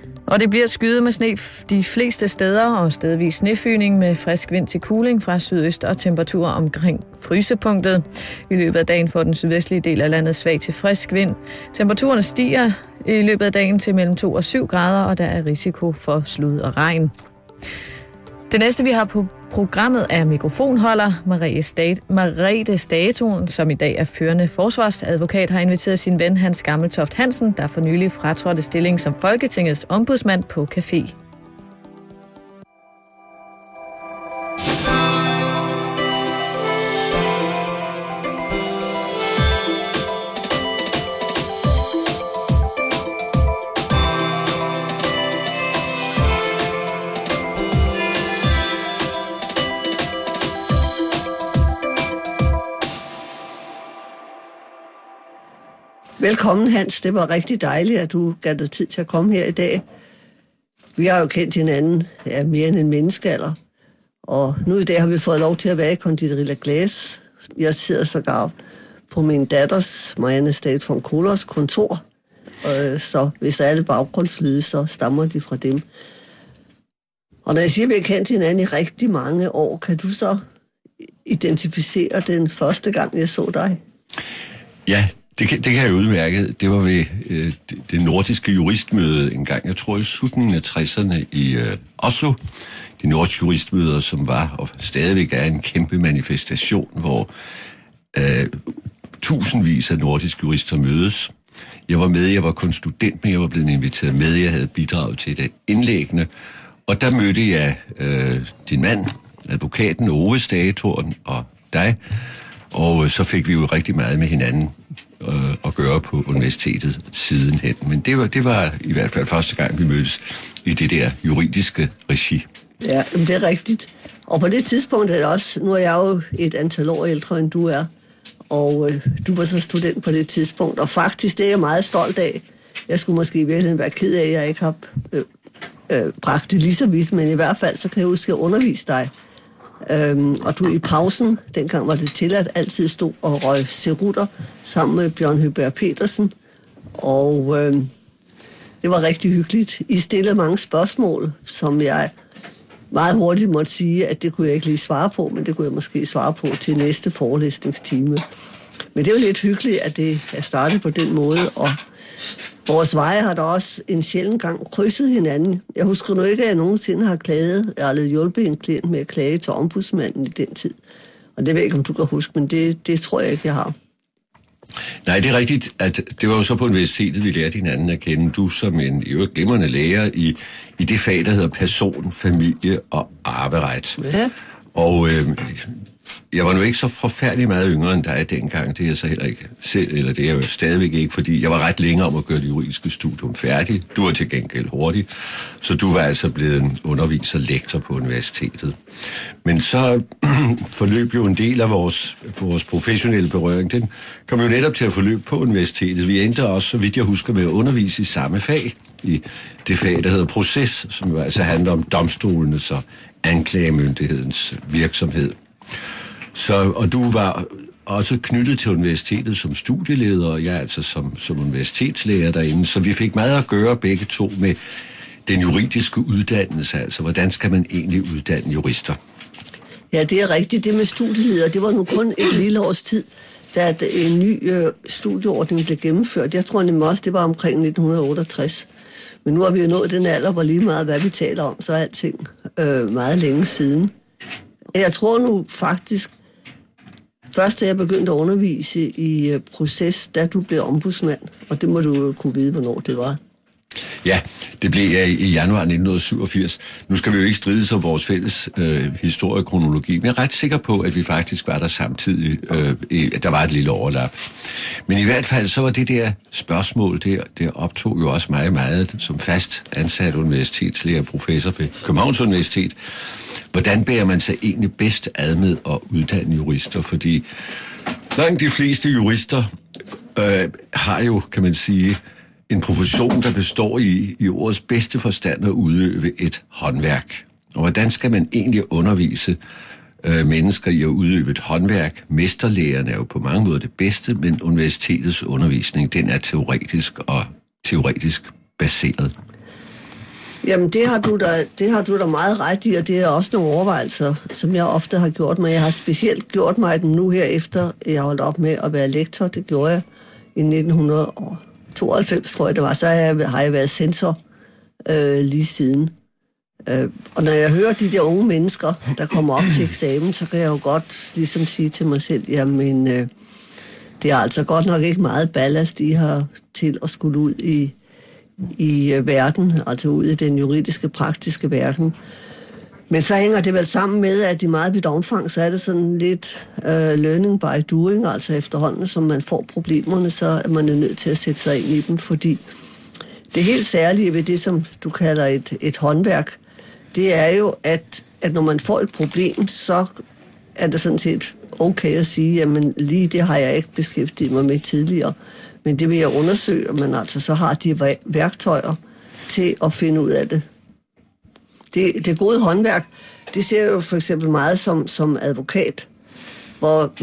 Og det bliver skyet med sne de fleste steder, og stedvis snefyning med frisk vind til kuling fra sydøst og temperaturer omkring frysepunktet. I løbet af dagen får den sydvestlige del af landet svag til frisk vind. Temperaturen stiger i løbet af dagen til mellem 2 og 7 grader, og der er risiko for slud og regn. Det næste, vi har på programmet, er mikrofonholder. Merete Statuen, som i dag er førende forsvarsadvokat, har inviteret sin ven Hans Gammeltoft Hansen, der for nylig fratrådte stilling som Folketingets ombudsmand, på café. Velkommen, Hans. Det var rigtig dejligt, at du gav dig tid til at komme her i dag. Vi har jo kendt hinanden mere end en menneskealder, og nu i dag har vi fået lov til at være i Konditori La Glace. Jeg sidder sågar på min datters, Marianne State von Kohlers, kontor, så hvis der er alle baggrundslyde, så stammer de fra dem. Og når jeg siger, at vi har kendt hinanden i rigtig mange år, kan du så identificere den første gang, jeg så dig? Ja, det kan jeg udmærke. Det var ved det nordiske juristmøde en gang, jeg tror i slutningen af 60'erne i Oslo. De nordiske juristmøder, som var og stadigvæk er en kæmpe manifestation, hvor tusindvis af nordiske jurister mødes. Jeg var med, jeg var kun student, men jeg var blevet inviteret med. Jeg havde bidraget til det indlæggende. Og der mødte jeg din mand, advokaten Ove Statuen og dig. Og så fik vi jo rigtig meget med hinanden at gøre på universitetet sidenhen. Men det var i hvert fald første gang, vi mødtes i det der juridiske regi. Ja, det er rigtigt. Og på det tidspunkt er det også, nu er jeg jo et antal år ældre, end du er, og du var så student på det tidspunkt, og faktisk det er jeg meget stolt af. Jeg skulle måske i virkeligheden være ked af, at jeg ikke har bragt det lige så vidt, men i hvert fald så kan jeg huske at undervise dig. Og du i pausen, dengang var det tilladt, altid stod og røg cerutter sammen med Bjørn Høberg Petersen, og det var rigtig hyggeligt. I stillede mange spørgsmål, som jeg meget hurtigt måtte sige, at det kunne jeg ikke lige svare på, men det kunne jeg måske svare på til næste forelæsningstime. Men det er jo lidt hyggeligt, at det er startet på den måde, og vores veje har da også en sjældent gang krydset hinanden. Jeg husker nu ikke, at jeg nogensinde har klaget, eller hjulpet en klient med at klage til ombudsmanden i den tid. Og det ved jeg ikke, om du kan huske, men det tror jeg ikke, jeg har. Nej, det er rigtigt, at det var jo så på universitetet, vi lærte hinanden at kende. Du som en glimrende lærer i det fag, der hedder person, familie og arveret. Ja. Og jeg var nu ikke så forfærdelig meget yngre end dig dengang. Det er jeg så heller ikke selv, eller det er jeg jo stadigvæk ikke, fordi jeg var ret længe om at gøre det juridiske studium færdigt. Du var til gengæld hurtig, så du var altså blevet en underviser og lektor på universitetet. Men så forløb jo en del af vores professionelle berøring. Den kom jo netop til at forløbe på universitetet. Vi endte også, så vidt jeg husker, med at undervise i samme fag, i det fag, der hedder proces, som jo altså handler om domstolenes og anklagemyndighedens virksomhed. Og du var også knyttet til universitetet som studieleder, og jeg altså som universitetslærer derinde, så vi fik meget at gøre begge to med den juridiske uddannelse, altså hvordan skal man egentlig uddanne jurister? Ja, det er rigtigt. Det med studieleder, det var nu kun et lille års tid, da en ny studieordning blev gennemført. Jeg tror nemlig også, det var omkring 1968. Men nu har vi jo nået den alder, hvor lige meget, hvad vi taler om, så er alting meget længe siden. Jeg tror nu faktisk, først da jeg begyndte at undervise i proces, da du blev ombudsmand, og det må du jo kunne vide, hvornår det var. Ja, det blev jeg i januar 1987. Nu skal vi jo ikke stride om vores fælles historiekronologi, men jeg er ret sikker på, at vi faktisk var der samtidig. Der var et lille overlap. Men i hvert fald så var det der spørgsmål, det optog jo også mig meget som fast ansat universitetslærer, professor ved Københavns Universitet. Hvordan bærer man sig egentlig bedst ad med at uddanne jurister? Fordi langt de fleste jurister har jo, kan man sige, en profession, der består i ordets bedste forstand at udøve et håndværk. Og hvordan skal man egentlig undervise mennesker i at udøve et håndværk? Mesterlæren er jo på mange måder det bedste, men universitetets undervisning, den er teoretisk baseret. Jamen, det har du da meget ret i, og det er også nogle overvejelser, som jeg ofte har gjort mig. Jeg har specielt gjort mig den nu her, efter jeg holdt op med at være lektor. Det gjorde jeg i 1992, tror jeg det var. Så har jeg været censor lige siden. Og når jeg hører de der unge mennesker, der kommer op til eksamen, så kan jeg jo godt ligesom sige til mig selv, jamen, det er altså godt nok ikke meget ballast, I har til at skulle ud i verden, altså ud i den juridiske, praktiske verden. Men så hænger det vel sammen med, at i meget vidt omfang, så er det sådan lidt learning by doing, altså efterhånden, som man får problemerne, så er man nødt til at sætte sig ind i dem, fordi det helt særlige ved det, som du kalder et håndværk, det er jo, at når man får et problem, så er det sådan set okay at sige, jamen lige det har jeg ikke beskæftiget mig med tidligere, men det vil jeg undersøge, men altså så har de værktøjer til at finde ud af det. Det gode håndværk, det ser jeg jo for eksempel meget som advokat, hvor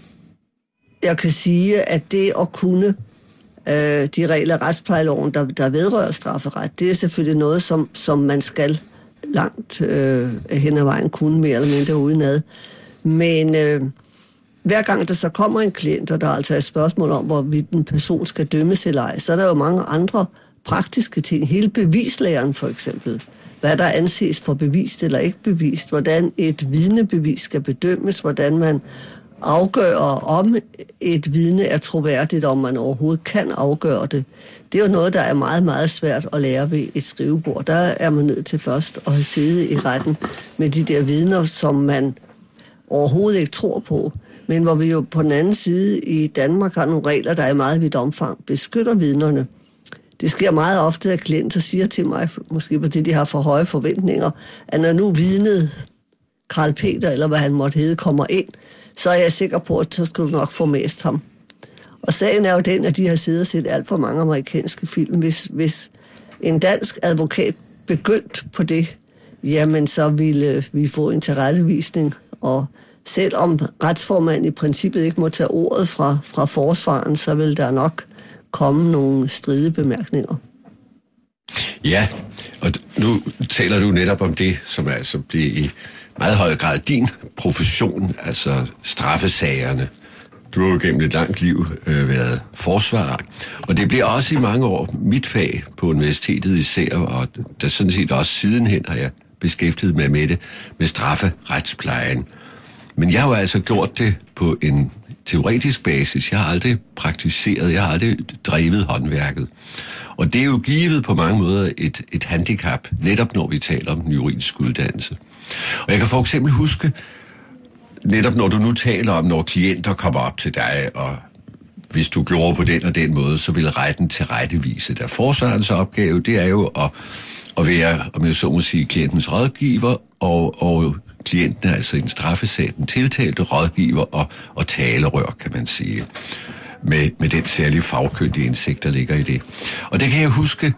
jeg kan sige, at det at kunne de regler af retsplejeloven, der vedrører strafferet, det er selvfølgelig noget, som man skal langt hen ad vejen kunne mere eller mindre udenad. Men hver gang der så kommer en klient, og der altså er et spørgsmål om, hvorvidt en person skal dømmes eller ej, så er der jo mange andre praktiske ting. Hele bevislæren for eksempel. Hvad der anses for bevist eller ikke bevist. Hvordan et vidnebevis skal bedømmes. Hvordan man afgør, om et vidne er troværdigt, om man overhovedet kan afgøre det. Det er jo noget, der er meget, meget svært at lære ved et skrivebord. Der er man nødt til først at have siddet i retten med de der vidner, som man overhovedet ikke tror på. Men hvor vi jo på den anden side i Danmark har nogle regler, der i meget vidt omfang beskytter vidnerne. Det sker meget ofte, at klienter siger til mig, måske fordi de har for høje forventninger, at når nu vidnet Karl Peter, eller hvad han måtte hedde, kommer ind, så er jeg sikker på, at så skal du nok få mest ham. Og sagen er jo den, at de har siddet og set alt for mange amerikanske film. Hvis en dansk advokat begyndt på det, jamen så ville vi få en tilrettevisning. Og selvom retsformanden i princippet ikke må tage ordet fra forsvaren, så vil der nok komme nogle stridebemærkninger. Ja, og nu taler du netop om det, som altså bliver i meget høj grad din profession, altså straffesagerne. Du har jo gennem et langt liv været forsvarer, og det bliver også i mange år mit fag på universitetet især, og der sådan set også sidenhen har jeg beskæftiget mig med det, med strafferetsplejen. Men jeg har jo altså gjort det på en teoretisk basis. Jeg har aldrig praktiseret, jeg har aldrig drevet håndværket. Og det er jo givet på mange måder et handicap, netop når vi taler om den juridiske uddannelse. Og jeg kan for eksempel huske, netop når du nu taler om, når klienter kommer op til dig, og hvis du gjorde på den og den måde, så vil retten tilrettevise dig. Forsvarens opgave, det er jo at være, om jeg så må sige, klientens rådgiver, og klienten er altså en straffesag, den tiltalte rådgiver og talerør, kan man sige, med den særlige fagkyndige indsigt, der ligger i det. Og det kan jeg huske,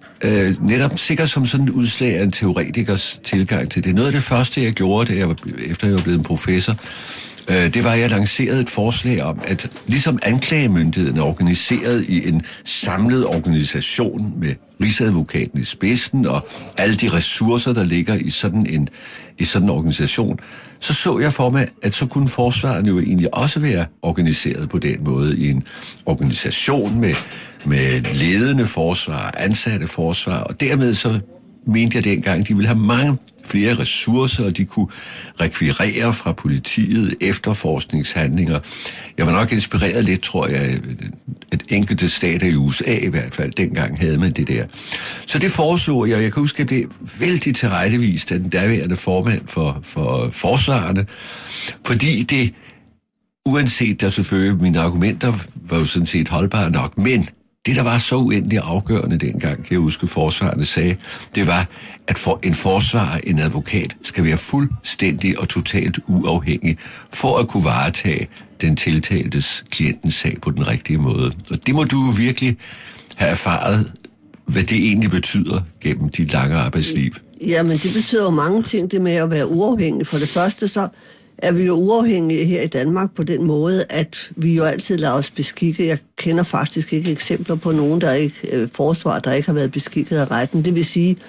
netop sikkert som sådan et udslag af en teoretikers tilgang til det. Noget af det første, jeg gjorde, efter jeg var blevet en professor, det var, at jeg lancerede et forslag om, at ligesom anklagemyndigheden er organiseret i en samlet organisation med rigsadvokaten i spidsen og alle de ressourcer, der ligger i sådan en organisation, så jeg for mig, at så kunne forsvaren jo egentlig også være organiseret på den måde i en organisation med ledende forsvar, ansatte forsvar, og dermed så mente jeg dengang, de ville have mange flere ressourcer, og de kunne rekvirere fra politiet efterforskningshandlinger. Jeg var nok inspireret lidt, tror jeg, et enkelte stater i USA i hvert fald, dengang havde man det der. Så det foreslog jeg kan huske, at det blev vældig tilrettevist af den daværende formand for forsvarerne, fordi det, uanset der selvfølgelig mine argumenter var jo sådan set holdbare nok, men det, der var så uendelig afgørende dengang, kan jeg huske, forsvarerne sagde, det var, at en forsvarer, en advokat, skal være fuldstændig og totalt uafhængig for at kunne varetage den tiltaltes klientens sag på den rigtige måde. Og det må du virkelig have erfaret, hvad det egentlig betyder gennem dit lange arbejdsliv. Jamen, det betyder jo mange ting, det med at være uafhængig. For det første så er vi jo uafhængige her i Danmark på den måde, at vi jo altid lader os beskikke. Jeg kender faktisk ikke eksempler på nogen, der ikke forsvar, der ikke har været beskikket af retten. Det vil sige,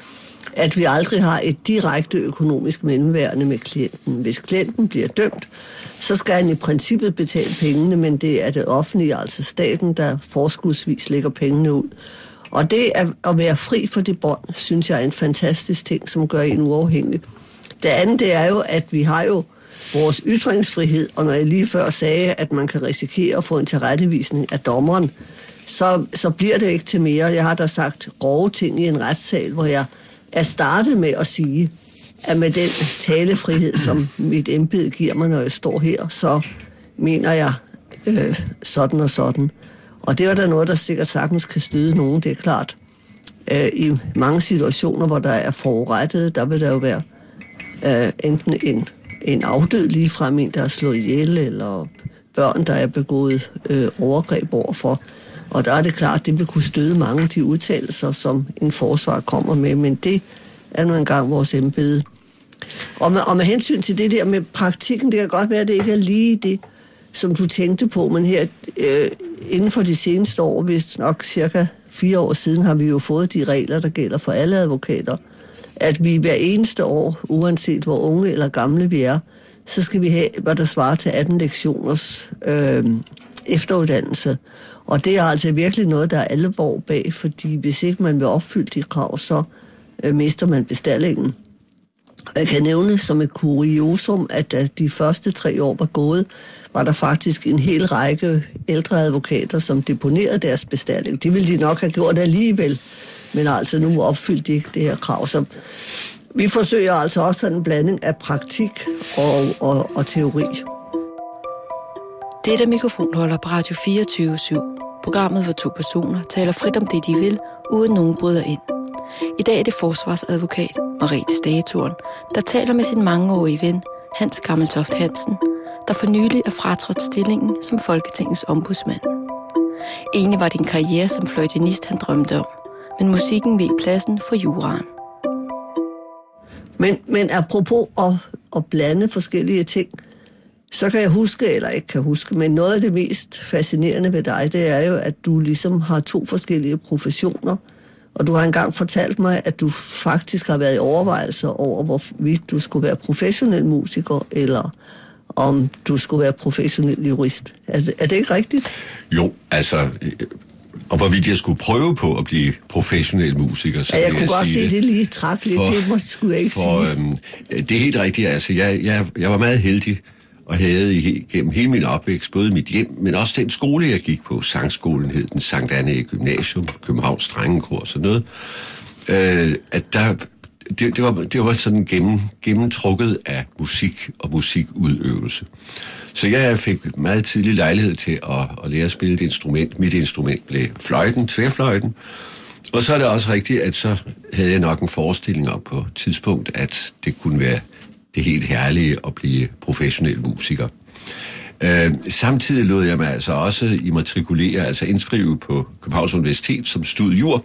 at vi aldrig har et direkte økonomisk mellemværende med klienten. Hvis klienten bliver dømt, så skal han i princippet betale pengene, men det er det offentlige, altså staten, der forskudsvis lægger pengene ud. Og det at være fri for det bånd, synes jeg er en fantastisk ting, som gør en uafhængig. Det andet, det er jo, at vi har jo vores ytringsfrihed, og når jeg lige før sagde, at man kan risikere at få en tilrettevisning af dommeren, så bliver det ikke til mere. Jeg har da sagt grove ting i en retssal, hvor jeg er startet med at sige, at med den talefrihed, som mit embede giver mig, når jeg står her, så mener jeg sådan og sådan. Og det er der noget, der sikkert sagtens kan støde nogen, det er klart. I mange situationer, hvor der er forurettet, der vil der jo være enten en afdød ligefrem, en der er slået ihjel, eller børn, der er begået overgreb overfor. Og der er det klart, at det vil kunne støde mange af de udtalelser, som en forsvar kommer med, men det er nu engang vores embede. Og med hensyn til det der med praktikken, det kan godt være, at det ikke er lige det, som du tænkte på, men her inden for de seneste år, hvis nok cirka 4 år siden, har vi jo fået de regler, der gælder for alle advokater, at vi hver eneste år, uanset hvor unge eller gamle vi er, så skal vi have, hvad der svarer til 18 lektioners efteruddannelse. Og det er altså virkelig noget, der er alvor bag, fordi hvis ikke man vil opfylde de krav, så mister man bestallingen. Jeg kan nævne som et kuriosum, at da de første 3 år var gået, var der faktisk en hel række ældre advokater, som deponerede deres bestalling. Det ville de nok have gjort alligevel, men altså nu opfyldte de ikke det her krav. Så vi forsøger altså også en blanding af praktik og teori. Det er mikrofonholder på Radio 24/7. Programmet, hvor 2 personer taler frit om det, de vil, uden nogen bryder ind. I dag er det forsvarsadvokat Merete Stagetorn, der taler med sin mangeårige ven, Hans Gammeltoft Hansen, der for nylig er fratrådt stillingen som Folketingets ombudsmand. Egentlig var det en karriere som fløjtenist, han drømte om, men musikken veg pladsen for juraen. Men apropos at blande forskellige ting, så kan jeg huske, eller ikke kan huske, men noget af det mest fascinerende ved dig, det er jo, at du ligesom har 2 forskellige professioner, og du har engang fortalt mig, at du faktisk har været i overvejelser over, hvorvidt du skulle være professionel musiker, eller om du skulle være professionel jurist. Er det ikke rigtigt? Jo, altså, og hvorvidt jeg skulle prøve på at blive professionel musiker, så ja, jeg kunne godt se det lige træk lidt, det skulle jeg ikke sige. Det er helt rigtigt, altså, jeg var meget heldig, og havde gennem hele min opvækst, både mit hjem, men også den skole, jeg gik på, sangskolen hed den, Sankt Anne Gymnasium, Københavns Drengekor og sådan noget, at det var sådan gennemtrukket af musik og musikudøvelse. Så jeg fik meget tidlig lejlighed til at lære at spille et instrument. Mit instrument blev fløjten, tværfløjten. Og så er det også rigtigt, at så havde jeg nok en forestilling om på et tidspunkt, at det kunne være det helt herlige at blive professionel musiker. Samtidig lod jeg mig altså også immatrikulere, altså indskrive på Københavns Universitet som studiejur.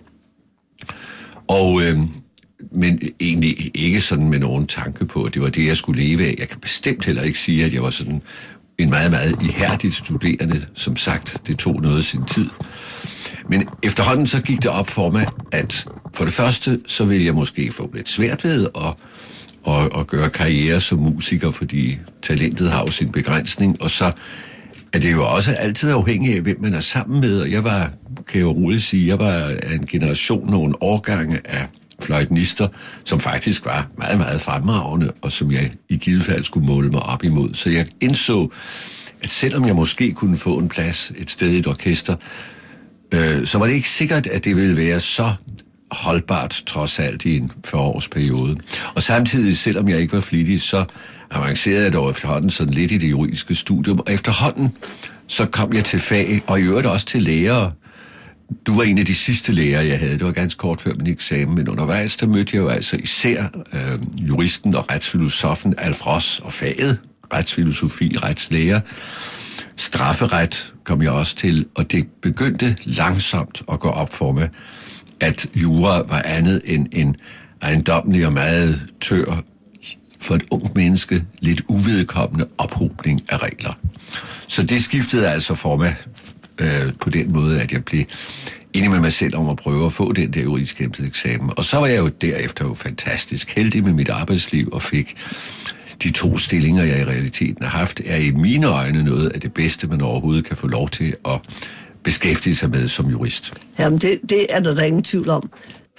Men egentlig ikke sådan med nogen tanke på, at det var det, jeg skulle leve af. Jeg kan bestemt heller ikke sige, at jeg var sådan en meget, meget ihærdig studerende. Som sagt, det tog noget af sin tid. Men efterhånden så gik det op for mig, at for det første, så ville jeg måske få lidt svært ved at gøre karriere som musiker, fordi talentet har jo sin begrænsning, og så er det jo også altid afhængigt af, hvem man er sammen med, og jeg var, kan jeg jo roligt sige, jeg var af en generation, nogle årgange af fløjtenister, som faktisk var meget, meget fremragende, og som jeg i givet fald skulle måle mig op imod. Så jeg indså, at selvom jeg måske kunne få en plads et sted i et orkester, så var det ikke sikkert, at det ville være så holdbart trods alt i en 40-årsperiode. Og samtidig, selvom jeg ikke var flittig, så avancerede jeg dog efterhånden sådan lidt i det juridiske studium, og efterhånden så kom jeg til fag, og i øvrigt også til lærere. Du var en af de sidste lærere, jeg havde. Det var ganske kort før min eksamen, men undervejs, der mødte jeg jo altså især juristen og retsfilosofen Alf Ross og faget, retsfilosofi, retslærer. Strafferet kom jeg også til, og det begyndte langsomt at gå op for mig, at jura var andet end en ejendommelig og meget tør, for et ungt menneske, lidt uvedkommende ophobning af regler. Så det skiftede altså for mig på den måde, at jeg blev enig med mig selv om at prøve at få den der juridisk eksamen. Og så var jeg jo derefter fantastisk heldig med mit arbejdsliv og fik de 2 stillinger, jeg i realiteten har haft, er i mine øjne noget af det bedste, man overhovedet kan få lov til at beskæftige sig med som jurist. Jamen, det er der ingen tvivl om.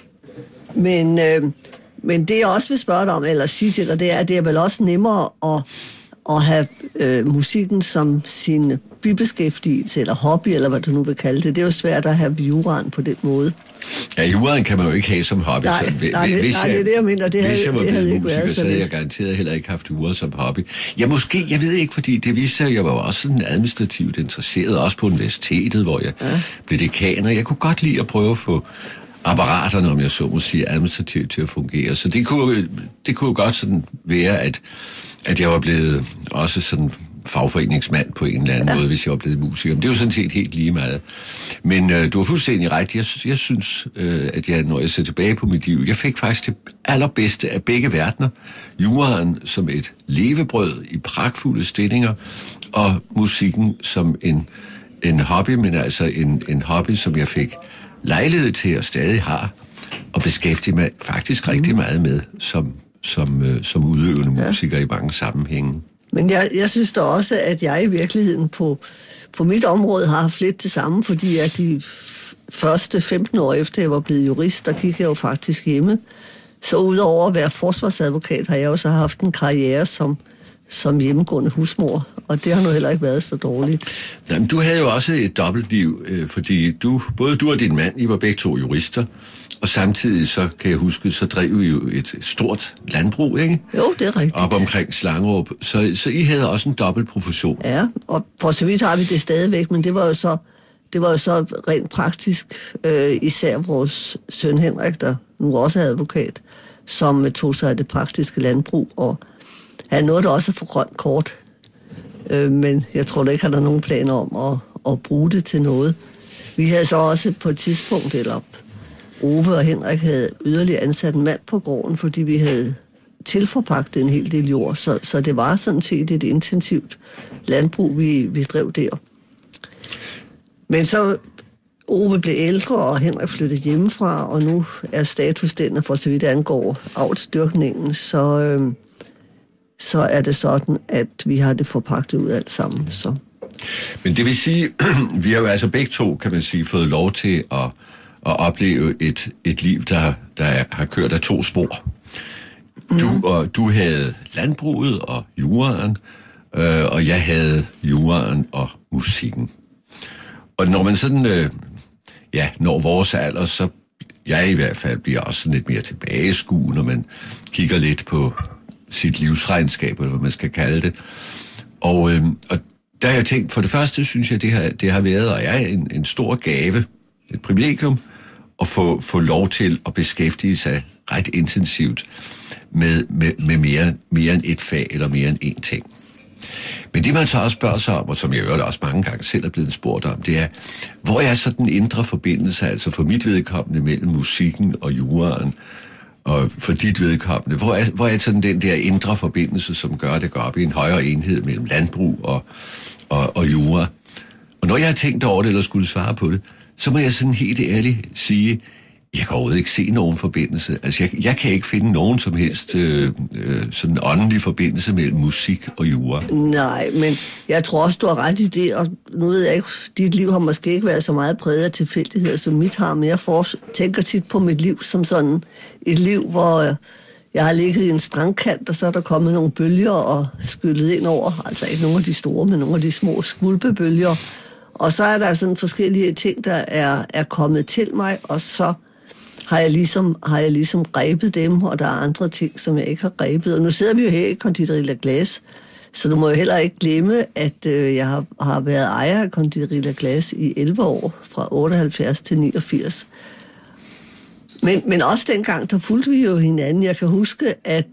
Men det, jeg også vil spørge dig om, eller sige til dig, det er, at det er vel også nemmere at have musikken som sin bibeskæftigelse, eller hobby, eller hvad du nu vil kalde det. Det er jo svært at have juraen på den måde. Ja, juraen kan man jo ikke have som hobby. Nej, det er det, jeg mener. Hvis jeg var blevet musiker, så havde jeg garanteret heller ikke haft jura som hobby. Ja, måske, jeg ved ikke, fordi det viste sig, at jeg var også sådan administrativt interesseret, også på universitetet, hvor jeg blev dekan, og jeg kunne godt lide at prøve at få apparaterne, om jeg så må sige, administrativt til at fungere. Så det kunne godt sådan være, at jeg var blevet også sådan fagforeningsmand på en eller anden måde, hvis jeg var blevet musiker. Men det er jo sådan set helt lige meget. Men du har fuldstændig ret. Jeg synes, at når jeg ser tilbage på mit liv, jeg fik faktisk det allerbedste af begge verdener. Juraen som et levebrød i pragtfulde stillinger, og musikken som en hobby, men altså en hobby, som jeg fik lejlighed til og stadig har, og beskæftige mig faktisk rigtig meget med som udøvende musiker i mange sammenhænge. Men jeg synes da også, at jeg i virkeligheden på mit område har haft lidt det samme, fordi at de første 15 år efter jeg var blevet jurist, der gik jeg jo faktisk hjemme. Så udover at være forsvarsadvokat, har jeg også haft en karriere som hjemmegående husmor, og det har nu heller ikke været så dårligt. Jamen, du havde jo også et dobbeltliv, fordi både du og din mand, I var begge 2 jurister, og samtidig, så kan jeg huske, så drev I jo et stort landbrug, ikke? Jo, det er rigtigt. Op omkring Slangerup. Så I havde også en dobbelt profession. Ja, og for så vidt har vi det stadigvæk, men det var jo så rent praktisk, især vores søn Henrik, der nu også er advokat, som tog sig af det praktiske landbrug, og han nåede det også for grønt kort, men jeg tror da ikke, han har nogen planer om at bruge det til noget. Vi havde så også på et tidspunkt, eller Ove og Henrik havde yderligere ansat en mand på gården, fordi vi havde tilforpagtet en hel del jord, så det var sådan set et intensivt landbrug, vi drev der. Men så Ove blev ældre, og Henrik flyttede hjemmefra, og nu er status den, for så vidt angår avlsdyrkningen, så er det sådan, at vi har det forpagtet ud alt sammen. Så. Men det vil sige, vi har jo altså begge 2, kan man sige, fået lov til at opleve et liv, der har kørt af 2 spor. Du havde landbruget og juraen, og jeg havde juraen og musikken. Og når man sådan, når vores alder, så jeg i hvert fald bliver også sådan lidt mere tilbageskuende, når man kigger lidt på sit livsregnskab, eller hvad man skal kalde det. Og der har jeg tænkt, for det første synes jeg, det har været og er en stor gave, et privilegium, at få lov til at beskæftige sig ret intensivt med mere end et fag, eller mere end én ting. Men det man så også spørger sig om, og som jeg hører også mange gange selv er blevet spurgt om, det er, hvor er så den indre forbindelse, altså for mit vedkommende mellem musikken og juraen, og for dit vedkommende, hvor er sådan den der indre forbindelse, som gør, at det går op i en højere enhed mellem landbrug og jura. Og når jeg har tænkt over det, eller skulle svare på det, så må jeg sådan helt ærligt sige, jeg kan overhovedet ikke se nogen forbindelse. Altså, jeg kan ikke finde nogen som helst sådan en åndelig forbindelse mellem musik og jura. Nej, men jeg tror også, du har ret i det, og nu ved jeg ikke, dit liv har måske ikke været så meget præget af tilfældigheder, som mit har, men jeg tænker tit på mit liv som sådan et liv, hvor jeg har ligget i en strandkant, og så er der kommet nogle bølger og skyllet ind over, altså ikke nogle af de store, men nogle af de små skvulpebølger. Og så er der sådan forskellige ting, der er kommet til mig, og så har jeg ligesom grebet dem, og der er andre ting, som jeg ikke har grebet. Og nu sidder vi jo her i Konditori La Glace, så du må jo heller ikke glemme, at jeg har været ejer af Konditori La Glace i 11 år, fra 78 til 89. Men også dengang, der fulgte vi jo hinanden. Jeg kan huske,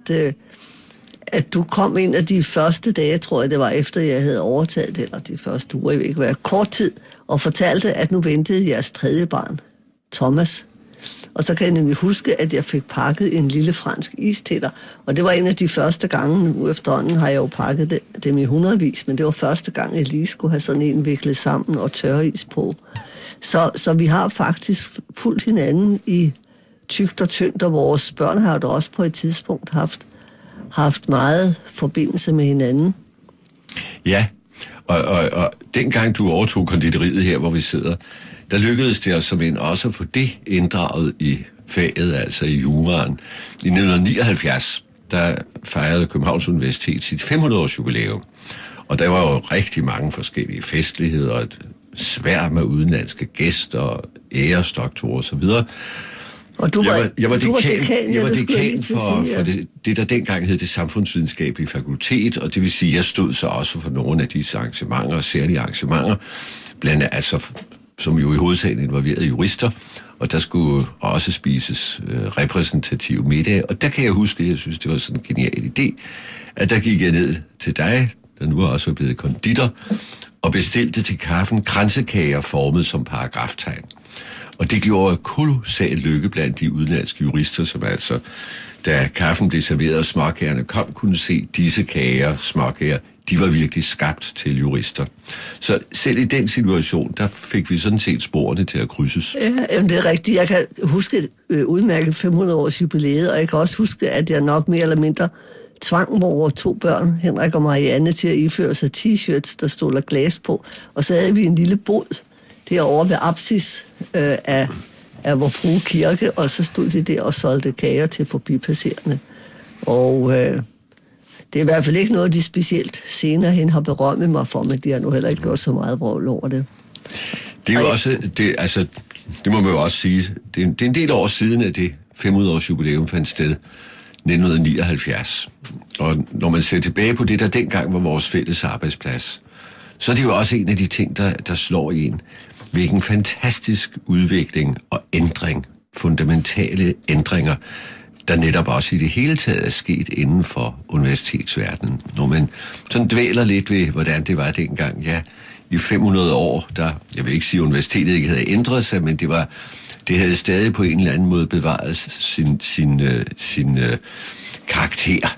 at du kom en af de første dage, tror jeg det var, efter jeg havde overtaget det, eller de første uger, jeg ved ikke hvad, kort tid, og fortalte, at nu ventede jeres 3. barn, Thomas. Og så kan jeg nemlig huske, at jeg fik pakket en lille fransk is til dig. Og det var en af de første gange, nu efterhånden har jeg jo pakket dem i hundredvis, men det var første gang, jeg lige skulle have sådan en viklet sammen og tørre is på. Så vi har faktisk fulgt hinanden i tykt og tyndt, og vores børn har jo også på et tidspunkt haft meget forbindelse med hinanden. Ja, og dengang du overtog konditoriet her, hvor vi sidder, der lykkedes det os som en også at få det inddraget i faget, altså i juraen. I 1979, der fejrede Københavns Universitet sit 500-års jubilæum. Og der var jo rigtig mange forskellige festligheder, og et sværm af udenlandske gæster, æresdoktorer osv. Og jeg var dekan for det, der dengang hed det samfundsvidenskabelige fakultet, og det vil sige, at jeg stod så også for nogle af disse arrangementer, og særlige arrangementer, blandt andet, altså, som jo i hovedsagen involverede jurister, og der skulle også spises repræsentative middag, og der kan jeg huske, jeg synes, det var sådan en genial idé, at der gik jeg ned til dig, der nu også er blevet konditor, og bestilte til kaffen kransekager formet som paragraftegn. Og det gjorde kolossal lykke blandt de udenlandske jurister, som altså, da kaffen blev serveret og småkagerne kom, kunne se disse kager, småkager, de var virkelig skabt til jurister. Så selv i den situation, der fik vi sådan set sporene til at krydses. Ja, det er rigtigt. Jeg kan huske udmærket 500 års jubilæet, og jeg kan også huske, at jeg nok mere eller mindre tvang vores 2 børn, Henrik og Marianne, til at iføre sig t-shirts, der stod der glas på. Og så havde vi en lille bod derovre ved apsis af vor frue kirke, og så stod de der og solgte kager til forbipasserende. Og det er i hvert fald ikke noget, de specielt senere hen har berømmet mig for, men de har nu heller ikke gjort så meget vrøvl over det. Det er jo også, det må man jo også sige, det er en del år siden, at det 500-års jubilæum fandt sted, 1979. Og når man ser tilbage på det, der dengang var vores fælles arbejdsplads, så er det jo også en af de ting, der slår i en. Hvilken fantastisk udvikling og ændring, fundamentale ændringer, der netop også i det hele taget er sket inden for universitetsverdenen. Når man sådan dvæler lidt ved, hvordan det var dengang, ja, i 500 år, der, jeg vil ikke sige, at universitetet ikke havde ændret sig, men det havde stadig på en eller anden måde bevaret sin karakter.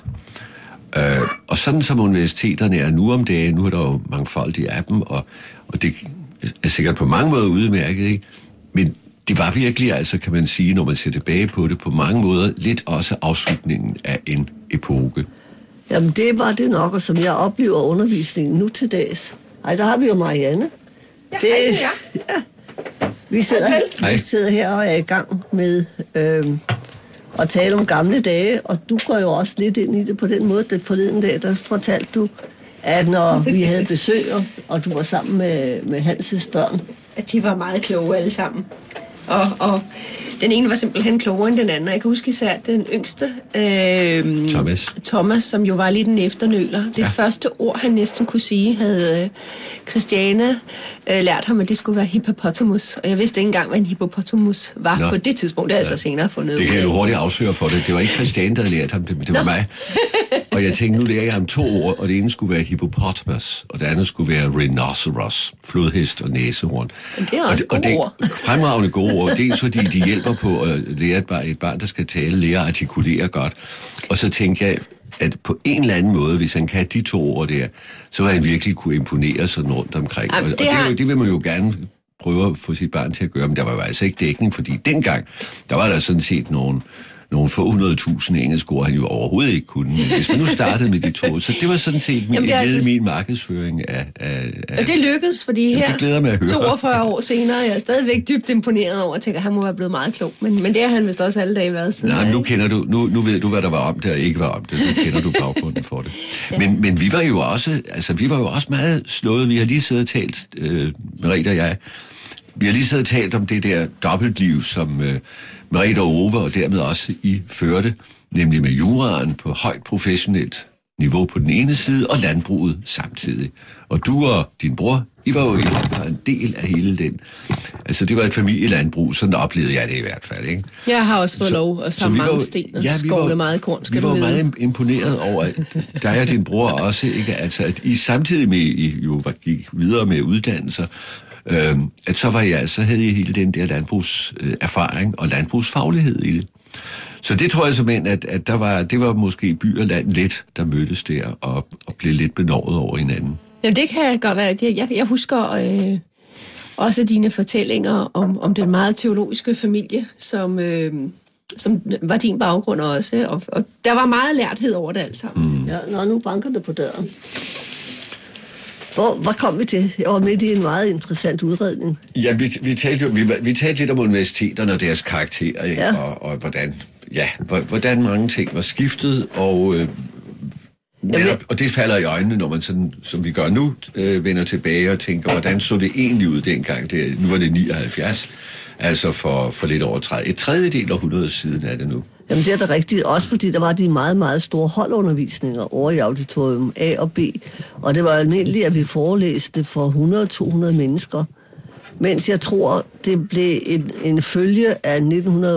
Og sådan som universiteterne er nu om dagen, nu er der jo mangfoldige af dem, og det er sikkert på mange måder udmærket, ikke? Men det var virkelig, altså kan man sige, når man ser tilbage på det, på mange måder lidt også afslutningen af en epoke. Jamen det var det nok, og som jeg oplever undervisningen nu til dags. Ej, der har vi jo Marianne. Ja. Vi sidder her og er i gang med at tale om gamle dage, og du går jo også lidt ind i det på den måde, at forleden dag, der fortalte du, at når vi havde besøg, og du var sammen med Hans' børn. At de var meget kloge alle sammen. Og den ene var simpelthen klogere end den anden. Jeg kan huske især den yngste, Thomas, som jo var lidt en efternøler. Det første ord, han næsten kunne sige, havde Christiane lært ham, at det skulle være hippopotamus. Og jeg vidste ikke engang, hvad en hippopotamus var på det tidspunkt. Det er altså senere fundet. Det kan du hurtigt afsløre for det. Det var ikke Christiane, der havde lært ham det, men det var mig. Og jeg tænkte, nu lærer jeg ham 2 ord, og det ene skulle være hippopotamus, og det andet skulle være rhinoceros, flodhest og næsehorn. Men det er også gode ord. Fremragende gode ord. Dels fordi de hjælper på at lære et barn, der skal tale, lære at artikulere godt. Og så tænker jeg, at på en eller anden måde, hvis han kan de 2 ord der, så vil han virkelig kunne imponere sådan rundt omkring. Jamen, og det vil man jo gerne prøve at få sit barn til at gøre, men der var jo altså ikke dækning, fordi dengang, der var der sådan set nogle få 100.000 engelske ord, han jo overhovedet ikke kunne. Men hvis man nu startede med de 2, så det var sådan set min markedsføring af... Og det lykkedes, fordi her, det mig at høre. 42 år senere, jeg er stadigvæk dybt imponeret over, at tænker, at han må være blevet meget klog. Men det har han vist også alle dage været siden. Nej, nu kender du, nu ved du, hvad der var om det og ikke var om det. Nu kender du baggrunden for det. Ja. Men vi var jo også meget slået. Vi har lige siddet og talt, Merete og jeg, vi har lige siddet og talt om det der dobbeltliv, som Merete og Ove, og dermed også I førte, nemlig med juraen på højt professionelt niveau på den ene side, og landbruget samtidig. Og du og din bror, I var jo en del af hele den. Altså, det var et familielandbrug, sådan oplevede jeg det i hvert fald, ikke? Jeg har også fået lov at samle mange sten og skovle meget korn, skal du vide. Vi var meget imponeret over, at dig og din bror også, ikke? Altså, at I samtidig med, I jo gik videre med uddannelser, at så havde I hele den der landbrugserfaring og landbrugsfaglighed i det. Så det tror jeg simpelthen, at det var måske by og land lidt, der mødtes der og blev lidt benovet over hinanden. Jamen det kan godt være. Jeg husker også dine fortællinger om den meget teologiske familie, som var din baggrund også, og der var meget lærthed over det alt sammen. Ja, nu banker det på døren. Hvad kom vi til? Jeg var midt i en meget interessant udredning. Ja, vi talte lidt om universiteterne og deres karakterer, ja. og hvordan mange ting var skiftet, og det falder i øjnene, når man sådan, som vi gør nu, vender tilbage og tænker, hvordan så det egentlig ud dengang? Nu var det 79, altså for lidt over 30. Et tredjedel af 100 siden er det nu. Jamen det er da rigtigt, også fordi der var de meget, meget store holdundervisninger over i auditorium A og B, og det var almindeligt, at vi forelæste for 100-200 mennesker, mens jeg tror, det blev en følge af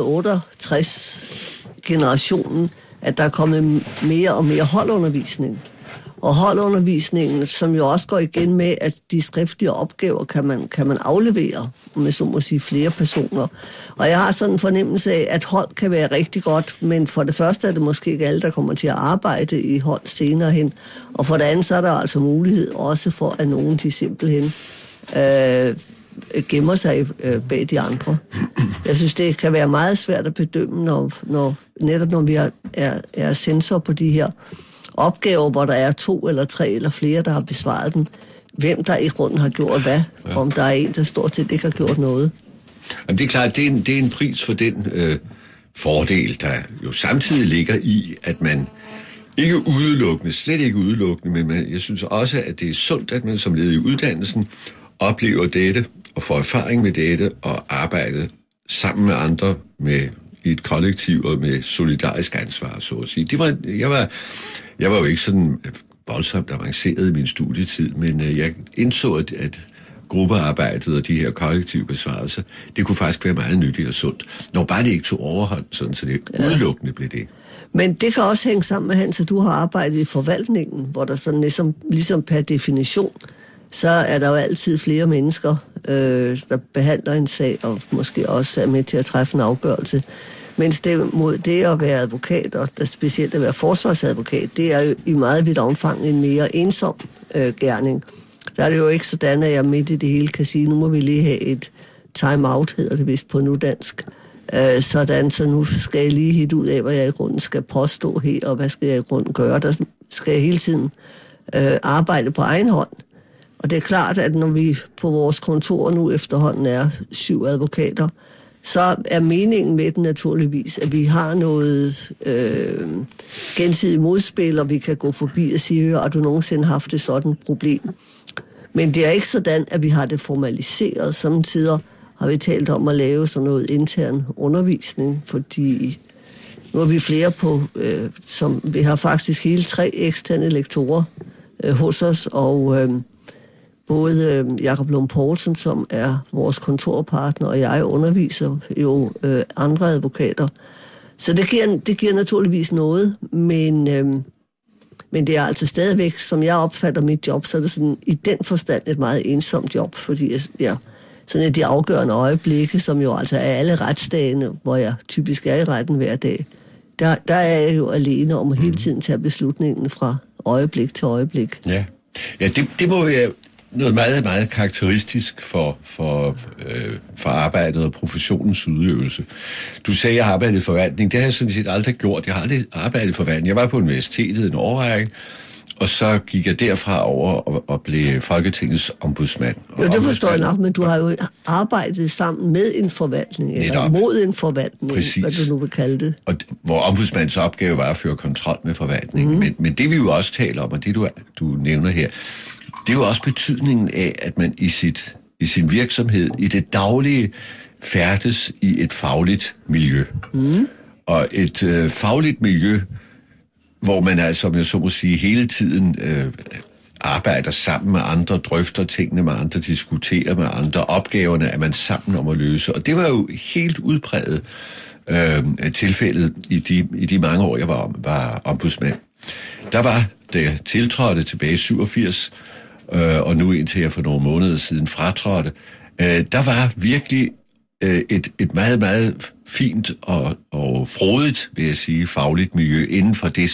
1968-generationen, at der er kommet mere og mere holdundervisning. Og holdundervisningen, som jo også går igen med, at de skriftlige opgaver kan man aflevere med, så må sige, flere personer. Og jeg har sådan en fornemmelse af, at hold kan være rigtig godt, men for det første er det måske ikke alle, der kommer til at arbejde i hold senere hen. Og for det andet, så er der altså mulighed også for, at nogen de simpelthen gemmer sig bag de andre. Jeg synes, det kan være meget svært at bedømme, når vi er sensor på de her opgaver, hvor der er 2 eller 3 eller flere, der har besvaret den. Hvem der i grunden har gjort hvad, om der er en, der stort set ikke har gjort noget. Jamen, det er klart, det er en pris for den fordel, der jo samtidig ligger i, at man slet ikke udelukkende, men jeg synes også, at det er sundt, at man som led i uddannelsen oplever dette og får erfaring med dette og arbejde sammen med andre i et kollektiv og med solidarisk ansvar, så at sige. Jeg var jo ikke sådan voldsomt avanceret i min studietid, men jeg indså, at gruppearbejdet og de her kollektive besvarelser, det kunne faktisk være meget nyttigt og sundt. Når bare det ikke tog overhånd, sådan, så det udelukkende blev det. Men det kan også hænge sammen med, Hans, at du har arbejdet i forvaltningen, hvor der sådan ligesom per definition, så er der jo altid flere mennesker, der behandler en sag, og måske også er med til at træffe en afgørelse. Mens det mod det at være advokat, og specielt at være forsvarsadvokat, det er jo i meget vidt omfang en mere ensom gerning. Der er det jo ikke sådan, at jeg midt i det hele kan sige, nu må vi lige have et time-out, hedder det vist på nudansk. Sådan, så nu skal jeg lige hit ud af, hvad jeg i grunden skal påstå her, og hvad skal jeg i grunden gøre. Der skal jeg hele tiden arbejde på egen hånd. Og det er klart, at når vi på vores kontor nu efterhånden er 7 advokater, så er meningen med den naturligvis, at vi har noget gensidigt modspil, og vi kan gå forbi og sige, har du nogensinde haft et sådan problem? Men det er ikke sådan, at vi har det formaliseret. Samtidig har vi talt om at lave sådan noget intern undervisning, fordi nu er vi flere på, som vi har faktisk hele 3 eksterne lektorer hos os, og både Jakob Lund Poulsen, som er vores kontorpartner, og jeg underviser jo andre advokater. Så det giver naturligvis noget, men det er altså stadigvæk, som jeg opfatter mit job, så er det sådan, i den forstand et meget ensomt job, fordi sådan et de afgørende øjeblikke, som jo altså er alle retsdagene, hvor jeg typisk er i retten hver dag, der er jeg jo alene om at hele tiden tage beslutningen fra øjeblik til øjeblik. Ja det må være noget meget, meget karakteristisk for arbejdet og professionens udøvelse. Du sagde, at jeg har arbejdet i forvaltning. Det har jeg sådan set aldrig gjort. Jeg har aldrig arbejdet i forvaltning. Jeg var på universitetet en årrække, og så gik jeg derfra over og blev Folketingets ombudsmand. Jo, det forstår jeg nok, men du har jo arbejdet sammen med en forvaltning, eller mod en forvaltning, præcis, hvad du nu vil kalde det. Og hvor ombudsmandens opgave var at føre kontrol med forvaltningen. Men det vi jo også taler om, og det du nævner her, det er jo også betydningen af, at man i sin virksomhed, i det daglige, færdes i et fagligt miljø. Og et fagligt miljø, hvor man altså, som jeg så må sige, hele tiden arbejder sammen med andre, drøfter tingene med andre, diskuterer med andre, opgaverne er man sammen om at løse. Og det var jo helt udpræget tilfældet i de mange år, jeg var ombudsmand. Der var, da jeg tiltrådte tilbage i 87, og nu indtil jeg for nogle måneder siden fratrådte, der var virkelig et meget, meget fint og frodigt, vil jeg sige, fagligt miljø inden for det, som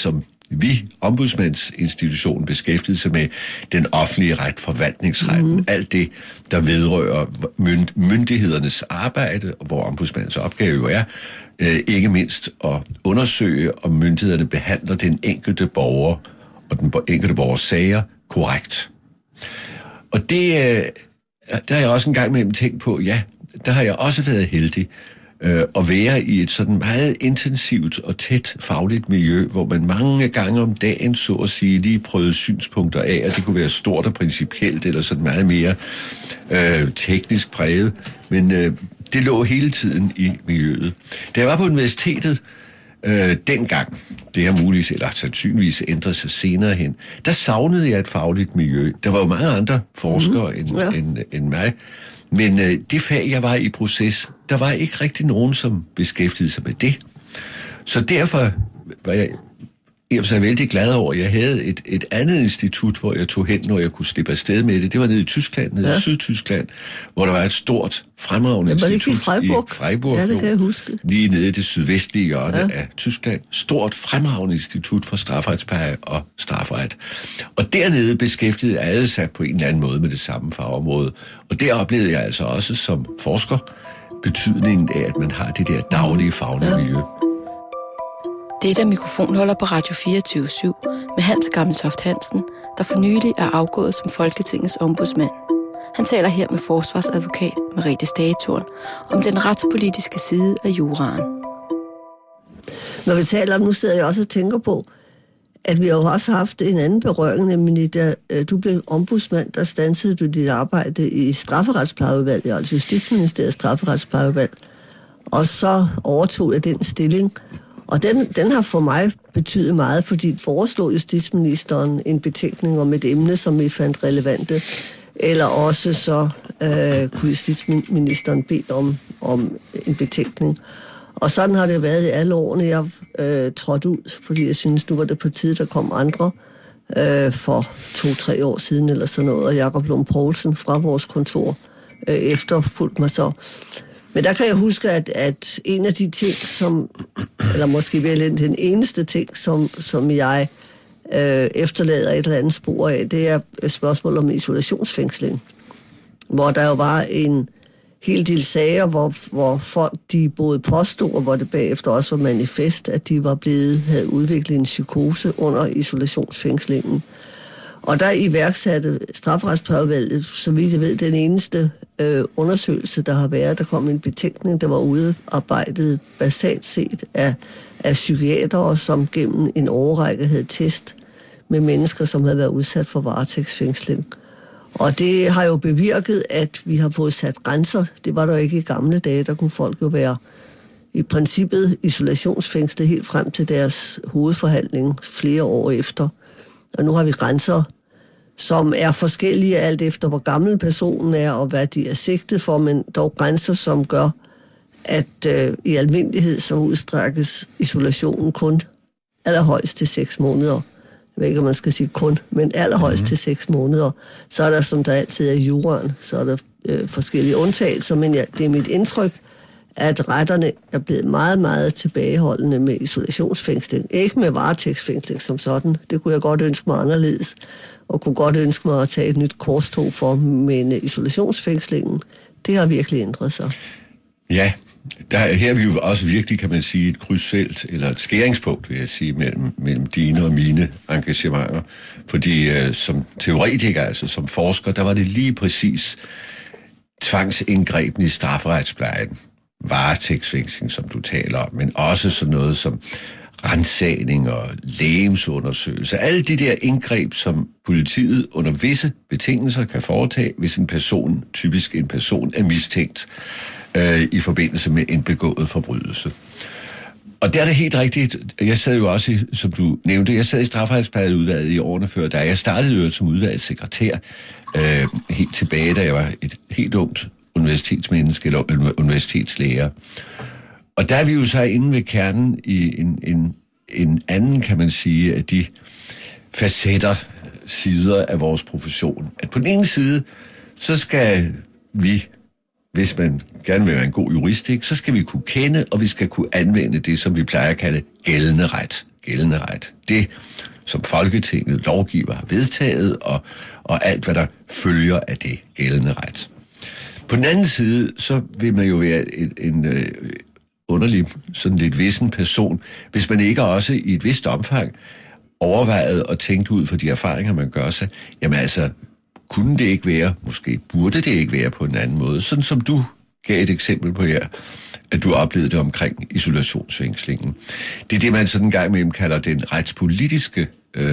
vi, ombudsmandsinstitutionen, beskæftigede sig med den offentlige ret, forvaltningsretten, alt det, der vedrører myndighedernes arbejde, og hvor ombudsmandens opgave jo er, ikke mindst at undersøge, om myndighederne behandler den enkelte borger og den enkelte borgers sager korrekt. Og det, der har jeg også en gang med tænkt på, ja, der har jeg også været heldig at være i et sådan meget intensivt og tæt fagligt miljø, hvor man mange gange om dagen, så at sige, lige prøvede synspunkter af, og det kunne være stort og principielt, eller sådan meget mere teknisk præget, men det lå hele tiden i miljøet. Da jeg var på universitetet dengang, det har muligvis, eller sandsynligvis ændret sig senere hen, der savnede jeg et fagligt miljø. Der var jo mange andre forskere end mig, men det fag, jeg var i proces, der var ikke rigtig nogen, som beskæftigede sig med det. Så derfor var jeg vældig glad over, at jeg havde et andet institut, hvor jeg tog hen, når jeg kunne slippe afsted med det. Det var nede i Tyskland, nede i Sydtyskland, hvor der var et stort, fremragende institut i Freiburg. Ja, det kan jeg huske. Lige nede i det sydvestlige hjørne af Tyskland. Stort, fremragende institut for strafferetspleje og strafret. Og dernede beskæftigede alle sig på en eller anden måde med det samme fagområde. Og der oplevede jeg altså også som forsker betydningen af, at man har det der daglige faglige miljø. Det er mikrofonholder på Radio 24/7 med Hans Gammeltoft Hansen, der for nylig er afgået som Folketingets ombudsmand. Han taler her med forsvarsadvokat Merete Stagetorn om den retspolitiske side af juraen. Når vi taler om, nu sidder jeg også og tænker på, at vi har jo også haft en anden berøring, nemlig da du blev ombudsmand, der standsede du dit arbejde i strafferetsplejeudvalget, altså Justitsministeriets strafferetsplejeudvalg, og så overtog jeg den stilling. Og den har for mig betydet meget, fordi foreslog justitsministeren en betænkning om et emne, som vi fandt relevante, eller også så kunne justitsministeren bede om en betænkning. Og sådan har det været i alle årene, jeg trådte ud, fordi jeg synes, nu var det på tide, der kom andre for 2-3 år siden eller sådan noget, og Jakob Lund Poulsen fra vores kontor efterfulgte mig så. Men der kan jeg huske, at en af de ting, eller måske vel den eneste ting, som jeg efterlader et eller andet spor af, det er et spørgsmål om isolationsfængsling. Hvor der jo var en hel del sager, hvor folk de både påstod, og hvor det bagefter også var manifest, at de havde udviklet en psykose under isolationsfængslingen. Og der iværksatte strafferetsplejeudvalget, så vidt jeg ved, den eneste undersøgelse, der har været. Der kom en betænkning, der var udarbejdet basalt set af psykiatere, som gennem en årrække havde test med mennesker, som havde været udsat for varetægtsfængsling. Og det har jo bevirket, at vi har fået sat grænser. Det var der ikke i gamle dage. Der kunne folk jo være i princippet isolationsfængslet helt frem til deres hovedforhandling flere år efter. Og nu har vi grænser, som er forskellige alt efter, hvor gammel personen er og hvad de er sigtet for, men dog grænser, som gør, at i almindelighed så udstrækkes isolationen kun allerhøjst til 6 måneder. Jeg ved ikke, om man skal sige kun, men allerhøjst til 6 måneder. Så er der, som der altid er i juraen, så er der forskellige undtagelser, men det er mit indtryk, at retterne er blevet meget, meget tilbageholdende med isolationsfængsling. Ikke med varetægtsfængsling som sådan. Det kunne jeg godt ønske mig anderledes, og kunne godt ønske mig at tage et nyt korstog for, men isolationsfængslingen, det har virkelig ændret sig. Ja, her er vi jo også virkelig, kan man sige, et krydsfelt, eller et skæringspunkt, vil jeg sige, mellem dine og mine engagementer. Fordi som teoretiker, altså som forsker, der var det lige præcis tvangsindgreben i strafferetsplejen, varetægtsfængsling, som du taler om, men også sådan noget som ransagning og legemsundersøgelse. Alle de der indgreb, som politiet under visse betingelser kan foretage, hvis en person, typisk en person, er mistænkt i forbindelse med en begået forbrydelse. Og der er det helt rigtigt. Jeg sad jo også, som du nævnte, jeg sad i strafferetsplejeudvalget i årene før, da jeg startede som udvalgssekretær helt tilbage, da jeg var et helt ungt universitetsmenneske eller universitetslærer. Og der er vi jo så inde ved kernen i en anden, kan man sige, af de facetter, sider af vores profession. At på den ene side, så skal vi, hvis man gerne vil være en god jurist, så skal vi kunne kende, og vi skal kunne anvende det, som vi plejer at kalde gældende ret. gældende ret. Det, som Folketinget lovgiver har vedtaget, og alt, hvad der følger af det gældende ret. På den anden side, så vil man jo være en underlig, sådan lidt vissen person, hvis man ikke også i et vist omfang overvejet og tænkt ud for de erfaringer, man gør sig. Jamen altså, kunne det ikke være, måske burde det ikke være på en anden måde, sådan som du gav et eksempel på her, at du oplevede det omkring isolationsfængslingen. Det er det, man sådan en gang imellem kalder den retspolitiske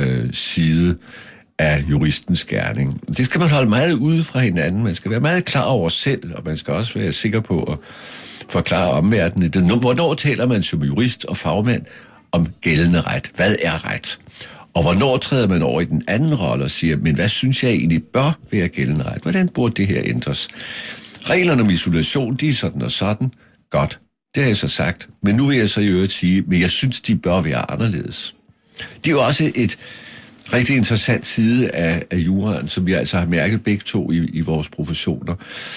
side af juristens gerning. Det skal man holde meget ude fra hinanden. Man skal være meget klar over selv, og man skal også være sikker på at forklare omverdenen. Hvornår taler man som jurist og fagmand om gældende ret? Hvad er ret? Og hvornår træder man over i den anden rolle og siger, men hvad synes jeg egentlig bør være gældende ret? Hvordan burde det her ændres? Reglerne om isolation, de er sådan og sådan. Godt, det har jeg så sagt. Men nu vil jeg så i øvrigt sige, men jeg synes, de bør være anderledes. Det er jo også et rigtig interessant side af juraen, som vi altså har mærket begge to i vores professioner.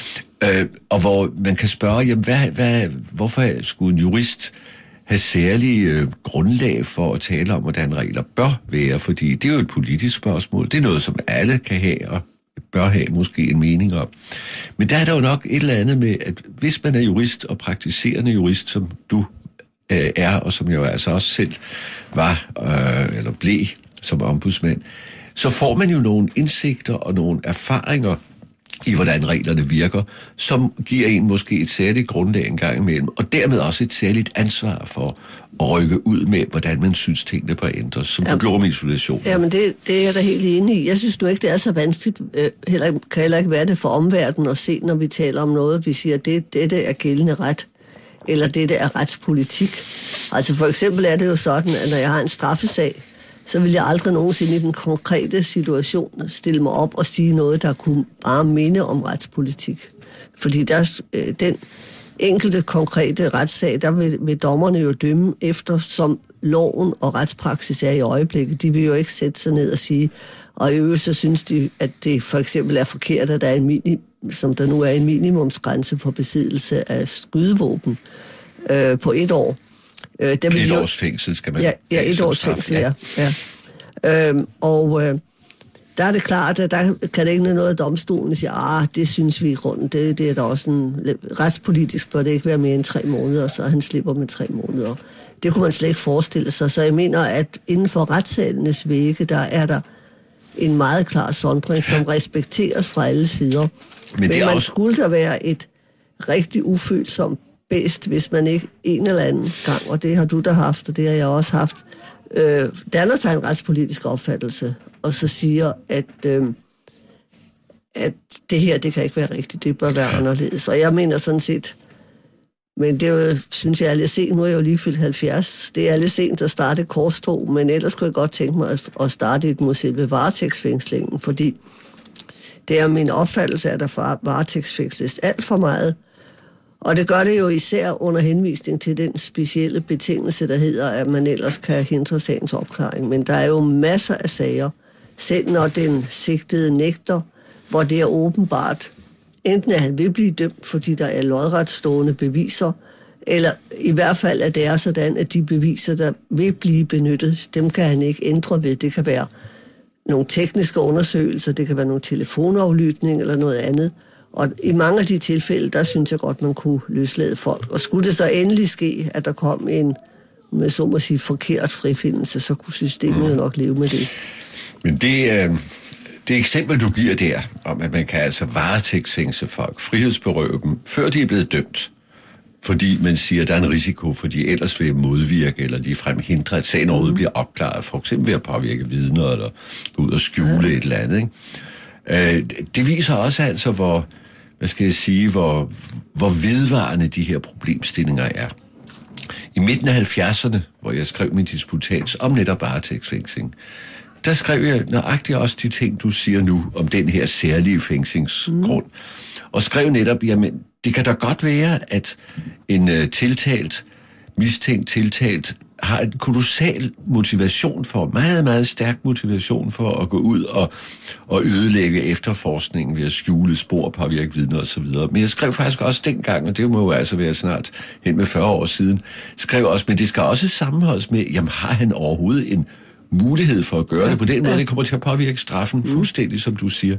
Og hvor man kan spørge, jamen, hvorfor skulle en jurist have særlige grundlag for at tale om, hvordan regler bør være, fordi det er jo et politisk spørgsmål. Det er noget, som alle kan have og bør have måske en mening om. Men der er der jo nok et eller andet med, at hvis man er jurist og praktiserende jurist, som du er, og som jeg jo altså også selv var, eller blev som ombudsmand, så får man jo nogle indsigter og nogle erfaringer i, hvordan reglerne virker, som giver en måske et særligt grundlag en gang imellem, og dermed også et særligt ansvar for at rykke ud med, hvordan man synes, tingene bør ændres, som du gjorde med isolation. Jamen, det er jeg da helt enig i. Jeg synes nu ikke, det er så vanskeligt, kan heller ikke være det for omverdenen at se, når vi taler om noget, vi siger, at dette er gældende ret, eller dette er retspolitik. Altså for eksempel er det jo sådan, at når jeg har en straffesag, så vil jeg aldrig nogensinde i den konkrete situation stille mig op og sige noget, der kunne bare minde om retspolitik. Fordi den enkelte konkrete retssag, der vil dommerne jo dømme efter, som loven og retspraksis er i øjeblikket. De vil jo ikke sætte sig ned og sige, og i øvrigt så synes de, at det for eksempel er forkert, at der er som der nu er en minimumsgrænse for besiddelse af skydevåben på 1 år. Et års fængsel skal man... Ja, 1 års fængsel, ja. Der er det klart, at der kan det ikke noget af domstolen sige, det synes vi i grunden, det er da også en retspolitisk, bør det ikke være mere end 3 måneder, så han slipper med 3 måneder. Det kunne man slet ikke forestille sig, så jeg mener, at inden for retssalenes vægge, der er der en meget klar sondring, som respekteres fra alle sider. Men man skulle da være et rigtig ufølsomt bedst, hvis man ikke en eller anden gang, og det har du da haft, og det har jeg også haft, danner sig en retspolitisk opfattelse, og så siger, at det her, det kan ikke være rigtigt, det bør være anderledes. Og jeg mener sådan set, men det er jo, synes jeg er lidt sent, nu er jeg jo lige fyldt 70, det er lidt sent at starte et korstog, men ellers kunne jeg godt tænke mig at starte et mod selve varetægtsfængslingen, fordi det er min opfattelse, at der varetægtsfængsles alt for meget. Og det gør det jo især under henvisning til den specielle betingelse, der hedder, at man ellers kan hindre sagens opklaring. Men der er jo masser af sager, selv når den sigtede nægter, hvor det er åbenbart, enten at han vil blive dømt, fordi der er lodretstående beviser, eller i hvert fald, at det er sådan, at de beviser, der vil blive benyttet, dem kan han ikke ændre ved. Det kan være nogle tekniske undersøgelser, det kan være nogle telefonaflytning eller noget andet. Og i mange af de tilfælde, der synes jeg godt, man kunne løslade folk. Og skulle det så endelig ske, at der kom en, med så må sige, forkert frifindelse, så kunne systemet jo nok leve med det. Men det eksempel, du giver der, om at man kan altså varetægtsfængsle folk, frihedsberøve dem, før de er blevet dømt, fordi man siger, at der er en risiko, for de ellers vil modvirke eller ligefrem hindre, at sagen overhovedet bliver opklaret, for eksempel ved at påvirke vidner eller gå ud og skjule et eller andet, ikke? Det viser også altså, hvor vedvarende de her problemstillinger er. I midten af 70'erne, hvor jeg skrev min disputats om netop varetægtsfængsling, der skrev jeg nøjagtigt også de ting, du siger nu, om den her særlige fængslingsgrund. Og skrev netop, jamen, det kan da godt være, at en mistænkt tiltalt, har en kolossal motivation for, meget, meget stærk motivation for at gå ud og ødelægge efterforskningen ved at skjule spor, påvirke vidner osv. Men jeg skrev faktisk også dengang, og det må jo altså være snart hen med 40 år siden, skrev også, men det skal også sammenholdes med, jamen har han overhovedet en mulighed for at gøre det på den måde, det kommer til at påvirke straffen fuldstændig, som du siger.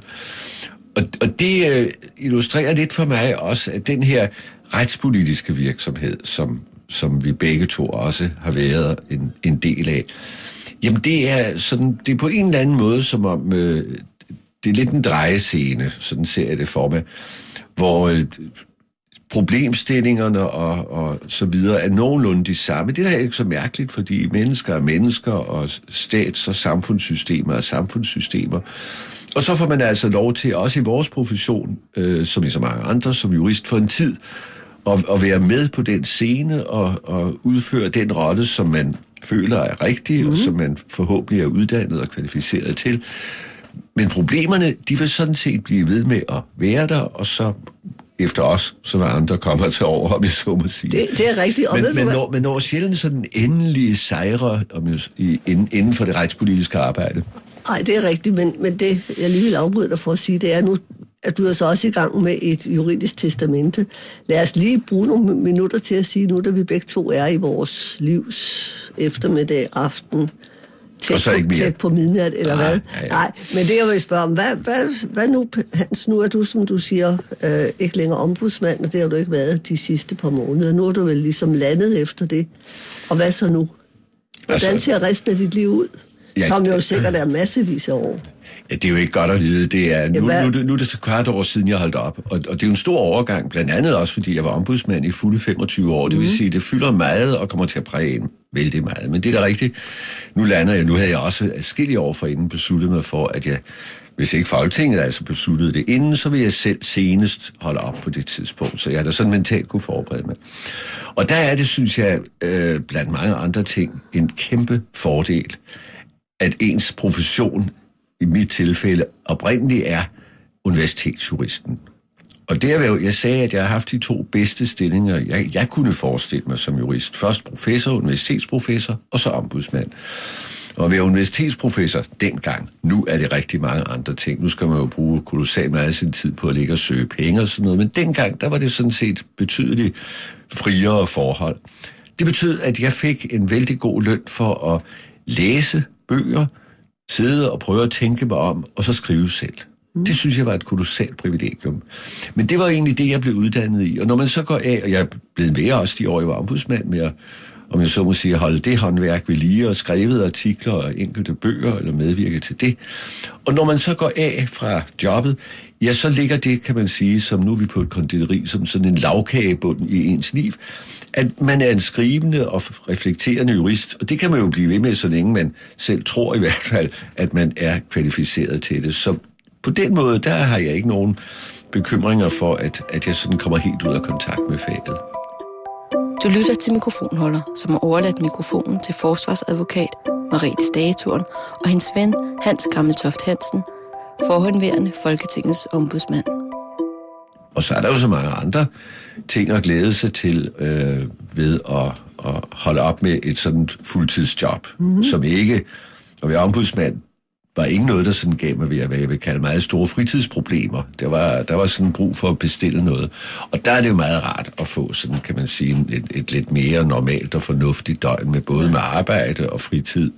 Og det illustrerer lidt for mig også, at den her retspolitiske virksomhed, som vi begge to også har været en del af, jamen det er på en eller anden måde, som om det er lidt en drejescene, sådan ser jeg det for mig, hvor problemstillingerne og så videre er nogenlunde de samme. Det er ikke så mærkeligt, fordi mennesker er mennesker, og stats- og samfundssystemer er samfundssystemer. Og så får man altså lov til, også i vores profession, som i så mange andre, som jurist for en tid, at være med på den scene og udføre den rolle, som man føler er rigtig, og som man forhåbentlig er uddannet og kvalificeret til. Men problemerne, de vil sådan set blive ved med at være der, og så efter os, så var andre kommer til over, om jeg så må sige. Det er rigtigt. Og men når sjældent sådan endelige sejre inden for det retspolitiske arbejde. Nej, det er rigtigt, men det, jeg lige vil afbryde dig for at sige, det er nu, at du er så også i gang med et juridisk testamente. Lad os lige bruge nogle minutter til at sige, nu da vi begge to er i vores livs eftermiddag, aften, tæt på midnat, eller hvad? Nej, men det jeg vil spørge om, hvad nu, Hans, nu er du, som du siger, ikke længere ombudsmand, og det har du ikke været de sidste par måneder. Nu er du vel ligesom landet efter det. Og hvad så nu? Hvordan ser resten af dit liv ud? Som jo sikkert er massevis af år. Ja, det er jo ikke godt at vide. Det er, nu er det så kvart år siden, jeg holdt op. Og det er jo en stor overgang, blandt andet også, fordi jeg var ombudsmand i fulde 25 år. Det vil sige, det fylder meget og kommer til at præge en vældig meget. Men det er da rigtigt. Nu havde jeg også adskillige år forinden besluttet mig for, at jeg, hvis ikke Folketinget altså besluttede det inden, så vil jeg selv senest holde op på det tidspunkt. Så jeg da sådan mentalt kunne forberede mig. Og der er det, synes jeg, blandt mange andre ting, en kæmpe fordel, at ens profession i mit tilfælde oprindeligt er universitetsjuristen. Og jeg sagde, at jeg har haft de 2 bedste stillinger, jeg kunne forestille mig som jurist. Først professor, universitetsprofessor, og så ombudsmand. Og at være universitetsprofessor dengang, nu er det rigtig mange andre ting. Nu skal man jo bruge kolossalt meget af sin tid på at ligge og søge penge og sådan noget. Men dengang, der var det sådan set betydeligt friere forhold. Det betød, at jeg fik en vældig god løn for at læse bøger, sidde og prøve at tænke mig om, og så skrive selv. Det synes jeg var et kolossalt privilegium. Men det var egentlig det, jeg blev uddannet i. Og når man så går af, og jeg er blevet ved også de år, jeg var ombudsmand med at, om jeg så må sige, holde det håndværk ved lige, og skrevet artikler og enkelte bøger, eller medvirke til det. Og når man så går af fra jobbet, ja, så ligger det, kan man sige, som nu er vi på et konditori, som sådan en lavkagebund i ens liv, at man er en skrivende og reflekterende jurist, og det kan man jo blive ved med, så længe man selv tror i hvert fald, at man er kvalificeret til det. Så på den måde, der har jeg ikke nogen bekymringer for, at jeg sådan kommer helt ud af kontakt med faget. Du lytter til Mikrofonholder, som har overladt mikrofonen til forsvarsadvokat Merete Stagetorn og hendes ven Hans Gammeltoft Hansen, forhenværende Folketingets ombudsmand. Og så er der jo så mange andre ting at glæde sig til ved at holde op med et sådan fuldtidsjob, som ikke, at være ombudsmand, var ikke noget, der sådan gav mig, hvad jeg vil kalde meget store fritidsproblemer. Der var sådan brug for at bestille noget. Og der er det jo meget rart at få sådan, kan man sige, et lidt mere normalt og fornuftigt døgn med både med arbejde og fritid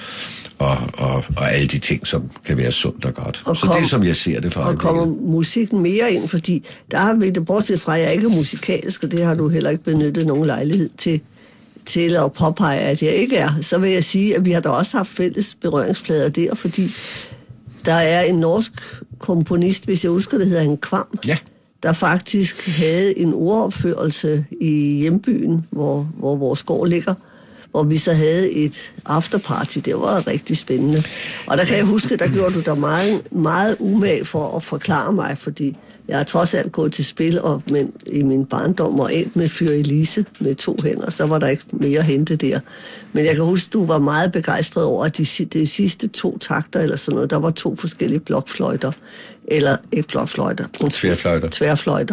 og alle de ting, som kan være sundt og godt. Så det er, som jeg ser det for og kommer musikken mere ind, fordi der har vi det, bortset fra, at jeg ikke er musikalsk, og det har du heller ikke benyttet nogen lejlighed til at påpege, at jeg ikke er, så vil jeg sige, at vi har da også haft fælles berøringsflader der, fordi der er en norsk komponist, hvis jeg husker, det hedder en Kvam, der faktisk havde en ordopførelse i hjembyen, hvor vores gård ligger, hvor vi så havde et afterparty. Det var rigtig spændende. Og der kan jeg huske, der gjorde du der meget, meget umage for at forklare mig, fordi jeg har trods alt gået til spil men i min barndom og endt med Fyr Elise med 2 hænder, så var der ikke mere at hente der. Men jeg kan huske, du var meget begejstret over, at de sidste 2 takter eller sådan noget, der var 2 forskellige blokfløjter, eller ikke blokfløjter, tværfløjter.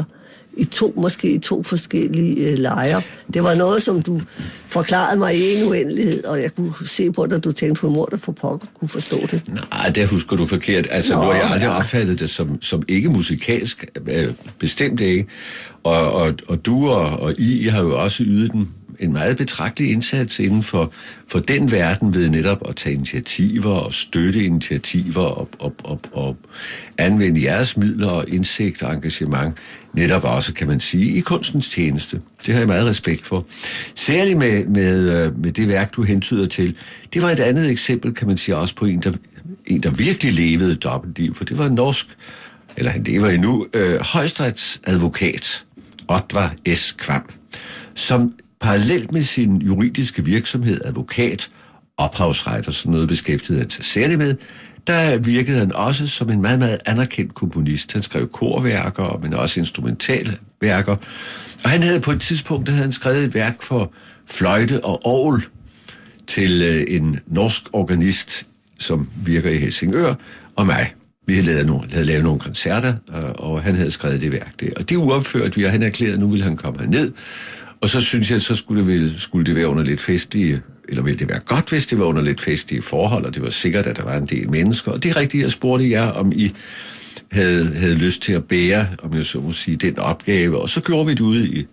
måske i to forskellige lejre. Det var noget, som du forklarede mig i en uendelighed, og jeg kunne se på dig, at du tænkte på mor, der for pokker kunne forstå det. Nej, det husker du forkert. Altså, nu har jeg aldrig opfattet det som ikke musikalsk, bestemt ikke. Og du og I har jo også ydet en meget betragtelig indsats inden for den verden ved netop at tage initiativer og støtte initiativer og anvende jeres midler og indsigt og engagement netop også, kan man sige, i kunstens tjeneste. Det har jeg meget respekt for. Særligt med det værk, du hentyder til. Det var et andet eksempel, kan man sige, også på en, der virkelig levede et dobbeltliv, for det var en norsk, eller han lever endnu, højesteretsadvokat, Oddvar S. Kvam, som parallelt med sin juridiske virksomhed, advokat, ophavsret og sådan noget, beskæftigede han sig særligt med, der virkede han også som en meget, meget anerkendt komponist. Han skrev korværker, men også instrumentale værker. Og han havde på et tidspunkt, der havde han skrevet et værk for fløjte og orgel til en norsk organist, som virker i Helsingør, og mig. Vi havde lavet nogle koncerter, og han havde skrevet det værk der. Og det uopførte vi, og han erklærede, at nu ville han komme herned. Og så synes jeg, så skulle det være under lidt festlige, eller ville det være godt, hvis det var under lidt festlige forhold, og det var sikkert, at der var en del mennesker. Og det er rigtigt, jeg spurgte jer, om I havde lyst til at bære, om jeg så må sige, den opgave. Og så gjorde vi det ude i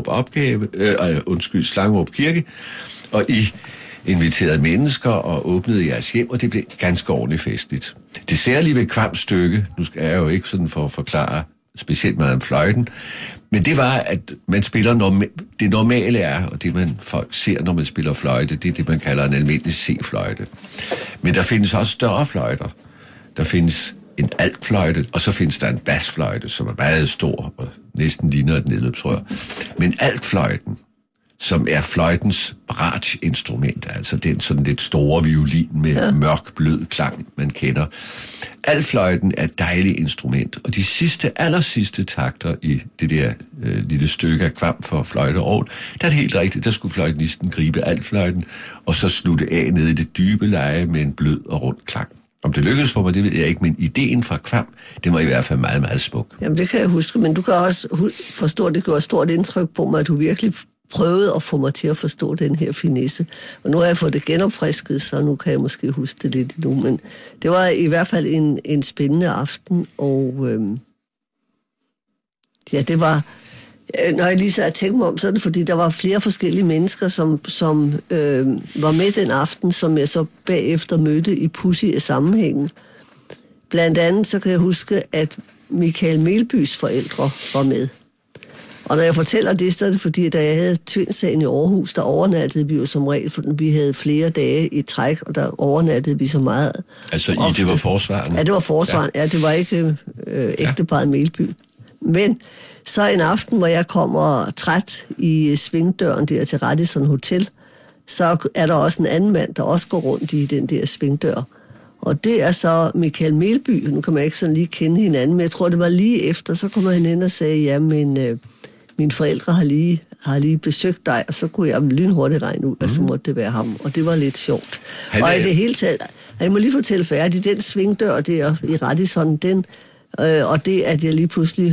Slangerup Kirke, og I inviterede mennesker og åbnede jeres hjem, og det blev ganske ordentligt festligt. Det særlige ved Kvams stykke, nu skal jeg jo ikke sådan for at forklare specielt meget om fløjten, men det var, at man spiller det normale er, og det folk ser, når man spiller fløjte, det er det, man kalder en almindelig C-fløjte. Men der findes også større fløjter. Der findes en altfløjte, og så findes der en basfløjte, som er meget stor og næsten ligner et nedløbsrør. Men altfløjten, som er fløjtens bratsch-instrument, altså den sådan lidt store violin med mørk, blød klang, man kender. Altfløjten er et dejligt instrument, og de allersidste takter i det der lille stykke af Kvam for fløjte og orgel, der er det helt rigtigt, der skulle fløjtenisten gribe altfløjten, og så slutte af nede i det dybe leje med en blød og rund klang. Om det lykkedes for mig, det ved jeg ikke, men ideen fra Kvam, det var i hvert fald meget, meget smuk. Jamen det kan jeg huske, men du kan også forstå, at det gjorde stort indtryk på mig, at du virkelig prøvede at få mig til at forstå den her finesse. Og nu har jeg fået det genopfrisket, så nu kan jeg måske huske det lidt endnu. Men det var i hvert fald en spændende aften, og det var... Når jeg lige så har tænkt mig om, så er det fordi, der var flere forskellige mennesker, som var med den aften, som jeg så bagefter mødte i pudsige sammenhængen. Blandt andet så kan jeg huske, at Michael Melbys forældre var med. Og når jeg fortæller det, så er det fordi, da jeg havde Tvind-sagen i Aarhus, der overnattede vi jo som regel, for vi havde flere dage i træk, og der overnattede vi så meget. Altså det var forsvarende? Ja, det var forsvarende. Ja, det var ikke ægteparret Melby. Men så en aften, hvor jeg kommer træt i svingdøren der til Radisson Hotel, så er der også en anden mand, der også går rundt i den der svingdør. Og det er så Michael Melby. Nu kan man ikke sådan lige kende hinanden, men jeg tror, det var lige efter, så kommer han ind og sagde, ja, men mine forældre har lige besøgt dig, og så kunne jeg lynhurtigt regne ud, og så måtte det være ham. Og det var lidt sjovt. Og i det hele taget, jeg må lige fortælle færdigt, den svingdør der i Radisson, og det, at jeg lige pludselig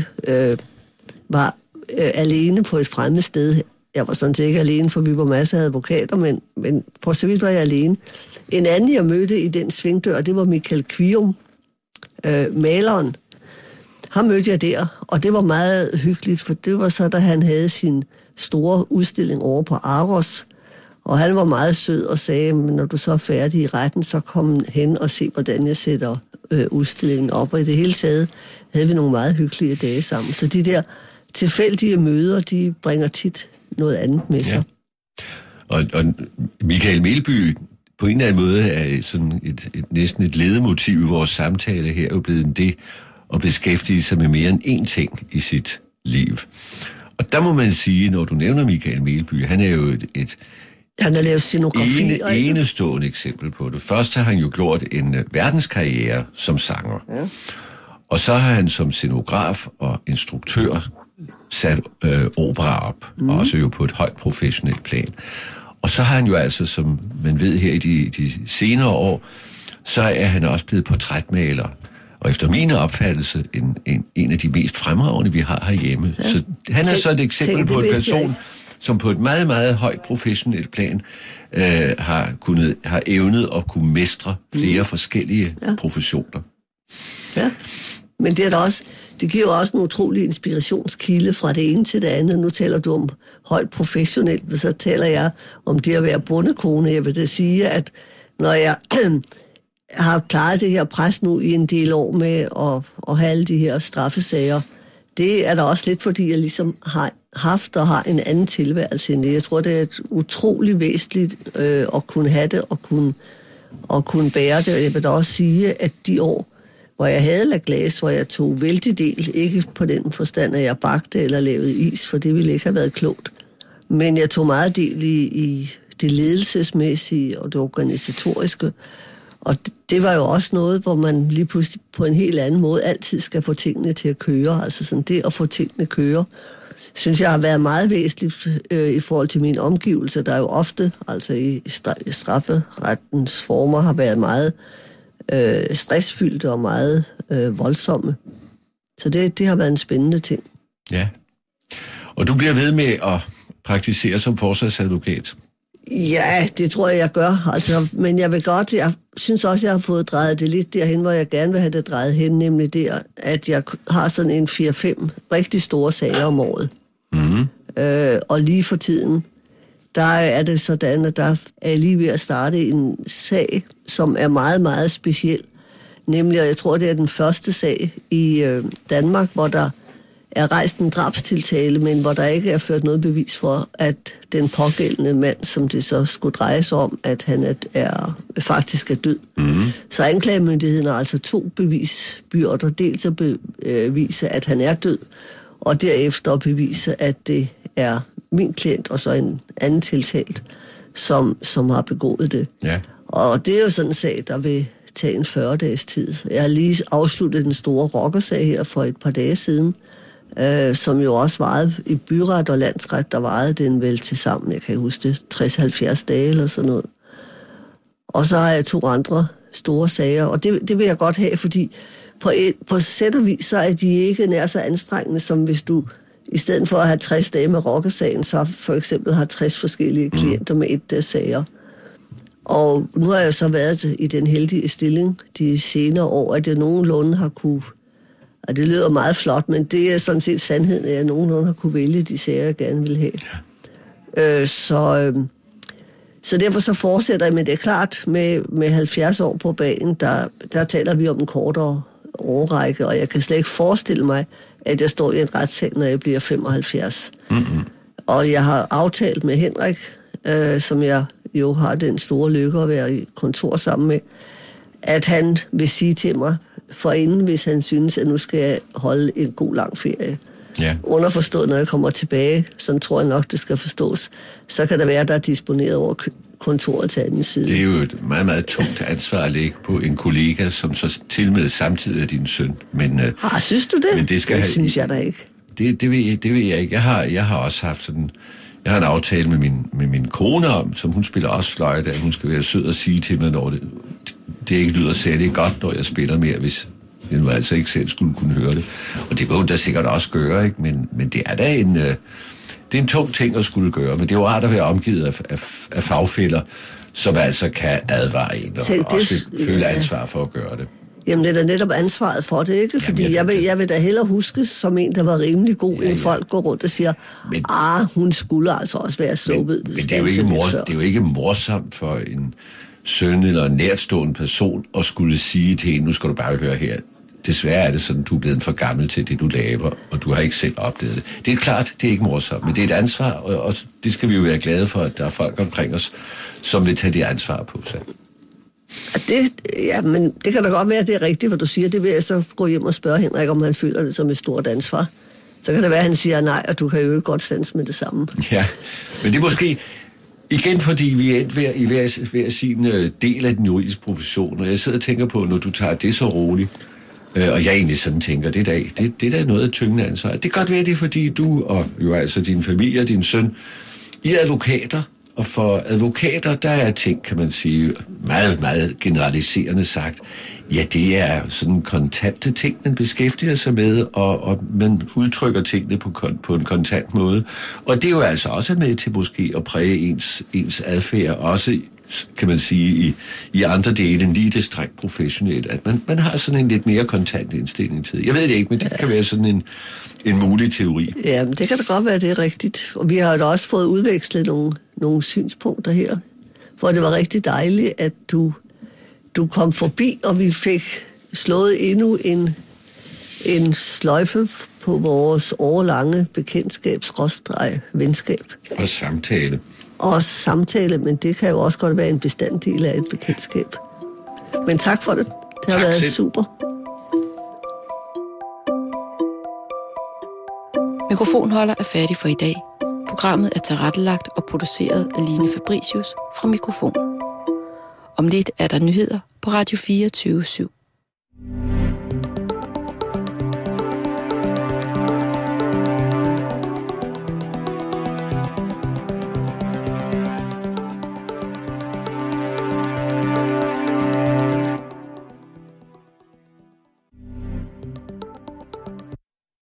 var alene på et fremmed sted. Jeg var sådan set ikke alene, for vi var masser af advokater, men for så vidt var jeg alene. En anden, jeg mødte i den svingdør, det var Michael Kvium, maleren. Ham mødte jeg der, og det var meget hyggeligt, for det var så, da han havde sin store udstilling over på Aros, og han var meget sød og sagde, men når du så er færdig i retten, så kom hen og se, hvordan jeg sætter udstillingen op. Og i det hele taget havde vi nogle meget hyggelige dage sammen. Så de der tilfældige møder, de bringer tit noget andet med sig. Ja. Og Michael Melby, på en eller anden måde, er sådan næsten et ledemotiv i vores samtale her, jo blevet det at beskæftige sig med mere end én ting i sit liv. Og der må man sige, når du nævner Michael Melby, han er jo han har lavet scenografi. Enestående eksempel på det. Først har han jo gjort en verdenskarriere som sanger. Ja. Og så har han som scenograf og instruktør sat opera op, også jo på et højt professionelt plan. Og så har han jo altså, som man ved her i de senere år, så er han også blevet portrætmaler. og efter min opfattelse en af de mest fremragende, vi har herhjemme. Ja. Så han er så et eksempel på en person, som på et meget, meget højt professionelt plan har evnet at kunne mestre flere forskellige professioner. Ja, men det er da også, det giver jo også en utrolig inspirationskilde fra det ene til det andet. Nu taler du om højt professionelt, men så taler jeg om det at være bondekone. Jeg vil da sige, at når jeg har klaret det her pres nu i en del år med at have alle de her straffesager, det er da også lidt, fordi jeg ligesom har haft og har en anden tilværelse end det. Jeg tror, det er et utroligt væsentligt at kunne have det og kunne bære det. Og jeg vil da også sige, at de år, hvor jeg havde La Glace, hvor jeg tog vældig del, ikke på den forstand, at jeg bagte eller lavede is, for det ville ikke have været klogt. Men jeg tog meget del i det ledelsesmæssige og det organisatoriske. Og det var jo også noget, hvor man lige pludselig på en helt anden måde altid skal få tingene til at køre. Altså sådan det at få tingene køre, synes jeg har været meget væsentligt i forhold til mine omgivelser, der jo ofte, altså i strafferettens former, har været meget stressfyldte og meget voldsomme. Så det har været en spændende ting. Ja. Og du bliver ved med at praktisere som forsvarsadvokat? Ja, det tror jeg gør. Altså, men jeg synes også, jeg har fået drejet det lidt derhen, hvor jeg gerne vil have det drejet hen, nemlig der, at jeg har sådan en 4-5 rigtig store sager om året. Mm-hmm. Og lige for tiden, der er det sådan, at der er jeg lige ved at starte en sag, som er meget, meget speciel. Nemlig, jeg tror, det er den første sag i Danmark, hvor der er rejst en drabstiltale, men hvor der ikke er ført noget bevis for, at den pågældende mand, som det så skulle dreje sig om, at han faktisk er død. Mm-hmm. Så anklagemyndigheden har altså 2 bevisbyrder. Dels at bevise, at han er død, og derefter at bevise, at det er min klient og så en anden tiltalt, som har begået det. Ja. Og det er jo sådan en sag, der vil tage en 40-dages tid. Jeg har lige afsluttet den store rockersag her for et par dage siden, som jo også varede i byret og landsret, der varede den vel til sammen, jeg kan huske det, 60-70 dage eller sådan noget. Og så har jeg 2 andre store sager, og det vil jeg godt have, fordi på sæt og vis, så er de ikke nær så anstrengende, som hvis du i stedet for at have 60 dage med rockersagen, så for eksempel har 60 forskellige klienter med 1 sager. Og nu har jeg så været i den heldige stilling de senere år, at jeg nogenlunde har kunne, og det lyder meget flot, men det er sådan set sandheden, at jeg nogenlunde har kunne vælge de sager, jeg gerne vil have. Ja. Så derfor så fortsætter jeg, men det er klart, med 70 år på banen, der taler vi om en kortere årrække, og jeg kan slet ikke forestille mig, at jeg står i en retssag, når jeg bliver 75. Mm-hmm. Og jeg har aftalt med Henrik, som jeg jo har den store lykke at være i kontor sammen med, at han vil sige til mig forinden, hvis han synes, at nu skal jeg holde en god lang ferie. Ja. Underforstået, når jeg kommer tilbage, sådan tror jeg nok, det skal forstås, så kan der være, der er disponeret over kontoret til anden side. Det er jo et meget, meget tungt ansvar at lægge på en kollega, som så tilmed samtidig er din søn. Men, synes du det? Men det synes jeg da ikke. Det ved jeg ikke. Jeg har også haft sådan... Jeg har en aftale med min kone om, som hun spiller også fløjte, at hun skal være sød og sige til mig, når det ikke lyder særlig godt, når jeg spiller mere, hvis jeg nu altså ikke selv skulle kunne høre det. Og det vil hun da sikkert også gøre, ikke? Men det er da en tung ting at skulle gøre. Men det er jo rart at være omgivet af fagfæller, som altså kan advare en, og også føle ansvar for at gøre det. Jamen, det er da netop ansvaret for det, ikke? Fordi jeg vil da hellere huskes som en, der var rimelig god, end folk går rundt og siger, hun skulle altså også være sluppet. Men det er jo ikke morsomt for en søn eller en nærtstående person at skulle sige til en, nu skal du bare høre her, desværre er det sådan, du er blevet for gammel til det, du laver, og du har ikke selv oplevet det. Det er klart, det er ikke morsomt, men det er et ansvar, og det skal vi jo være glade for, at der er folk omkring os, som vil tage det ansvar på sig. Men det kan da godt være, at det er rigtigt, hvad du siger. Det vil jeg så gå hjem og spørge Henrik, om han føler det som et stort ansvar. Så kan det være, at han siger nej, og du kan jo godt stands med det samme. Ja, men det er måske igen, fordi vi er endt i hver sin del af den juridiske profession, og jeg sidder og tænker på, når du tager det så roligt, og jeg egentlig sådan tænker, det er da noget af tyngende ansvar. Det kan godt være, det er fordi du, og jo altså din familie og din søn, I er advokater, og for advokater, der er ting, kan man sige, meget, meget generaliserende sagt, Ja, det er sådan kontante ting, man beskæftiger sig med, og man udtrykker tingene på en kontant måde. Og det er jo altså også med til måske at præge ens adfærd, også kan man sige, i andre dele end lige det strengt professionelt, at man har sådan en lidt mere kontant indstilling til det. Jeg ved det ikke, men det kan være sådan en mulig teori. Ja, men det kan da godt være, det er rigtigt. Og vi har jo da også fået udvekslet nogle synspunkter her, hvor det var rigtig dejligt, at du kom forbi, og vi fik slået endnu en sløjfe på vores årlange bekendtskab/venskab. Og samtale. Og samtale, men det kan jo også godt være en bestanddel af et bekendtskab. Men tak for det. Det har været super. Mikrofonholder er færdig for i dag. Programmet er tilrettelagt og produceret af Line Fabricius fra Mikrofon. Om lidt er der nyheder på Radio 24/7.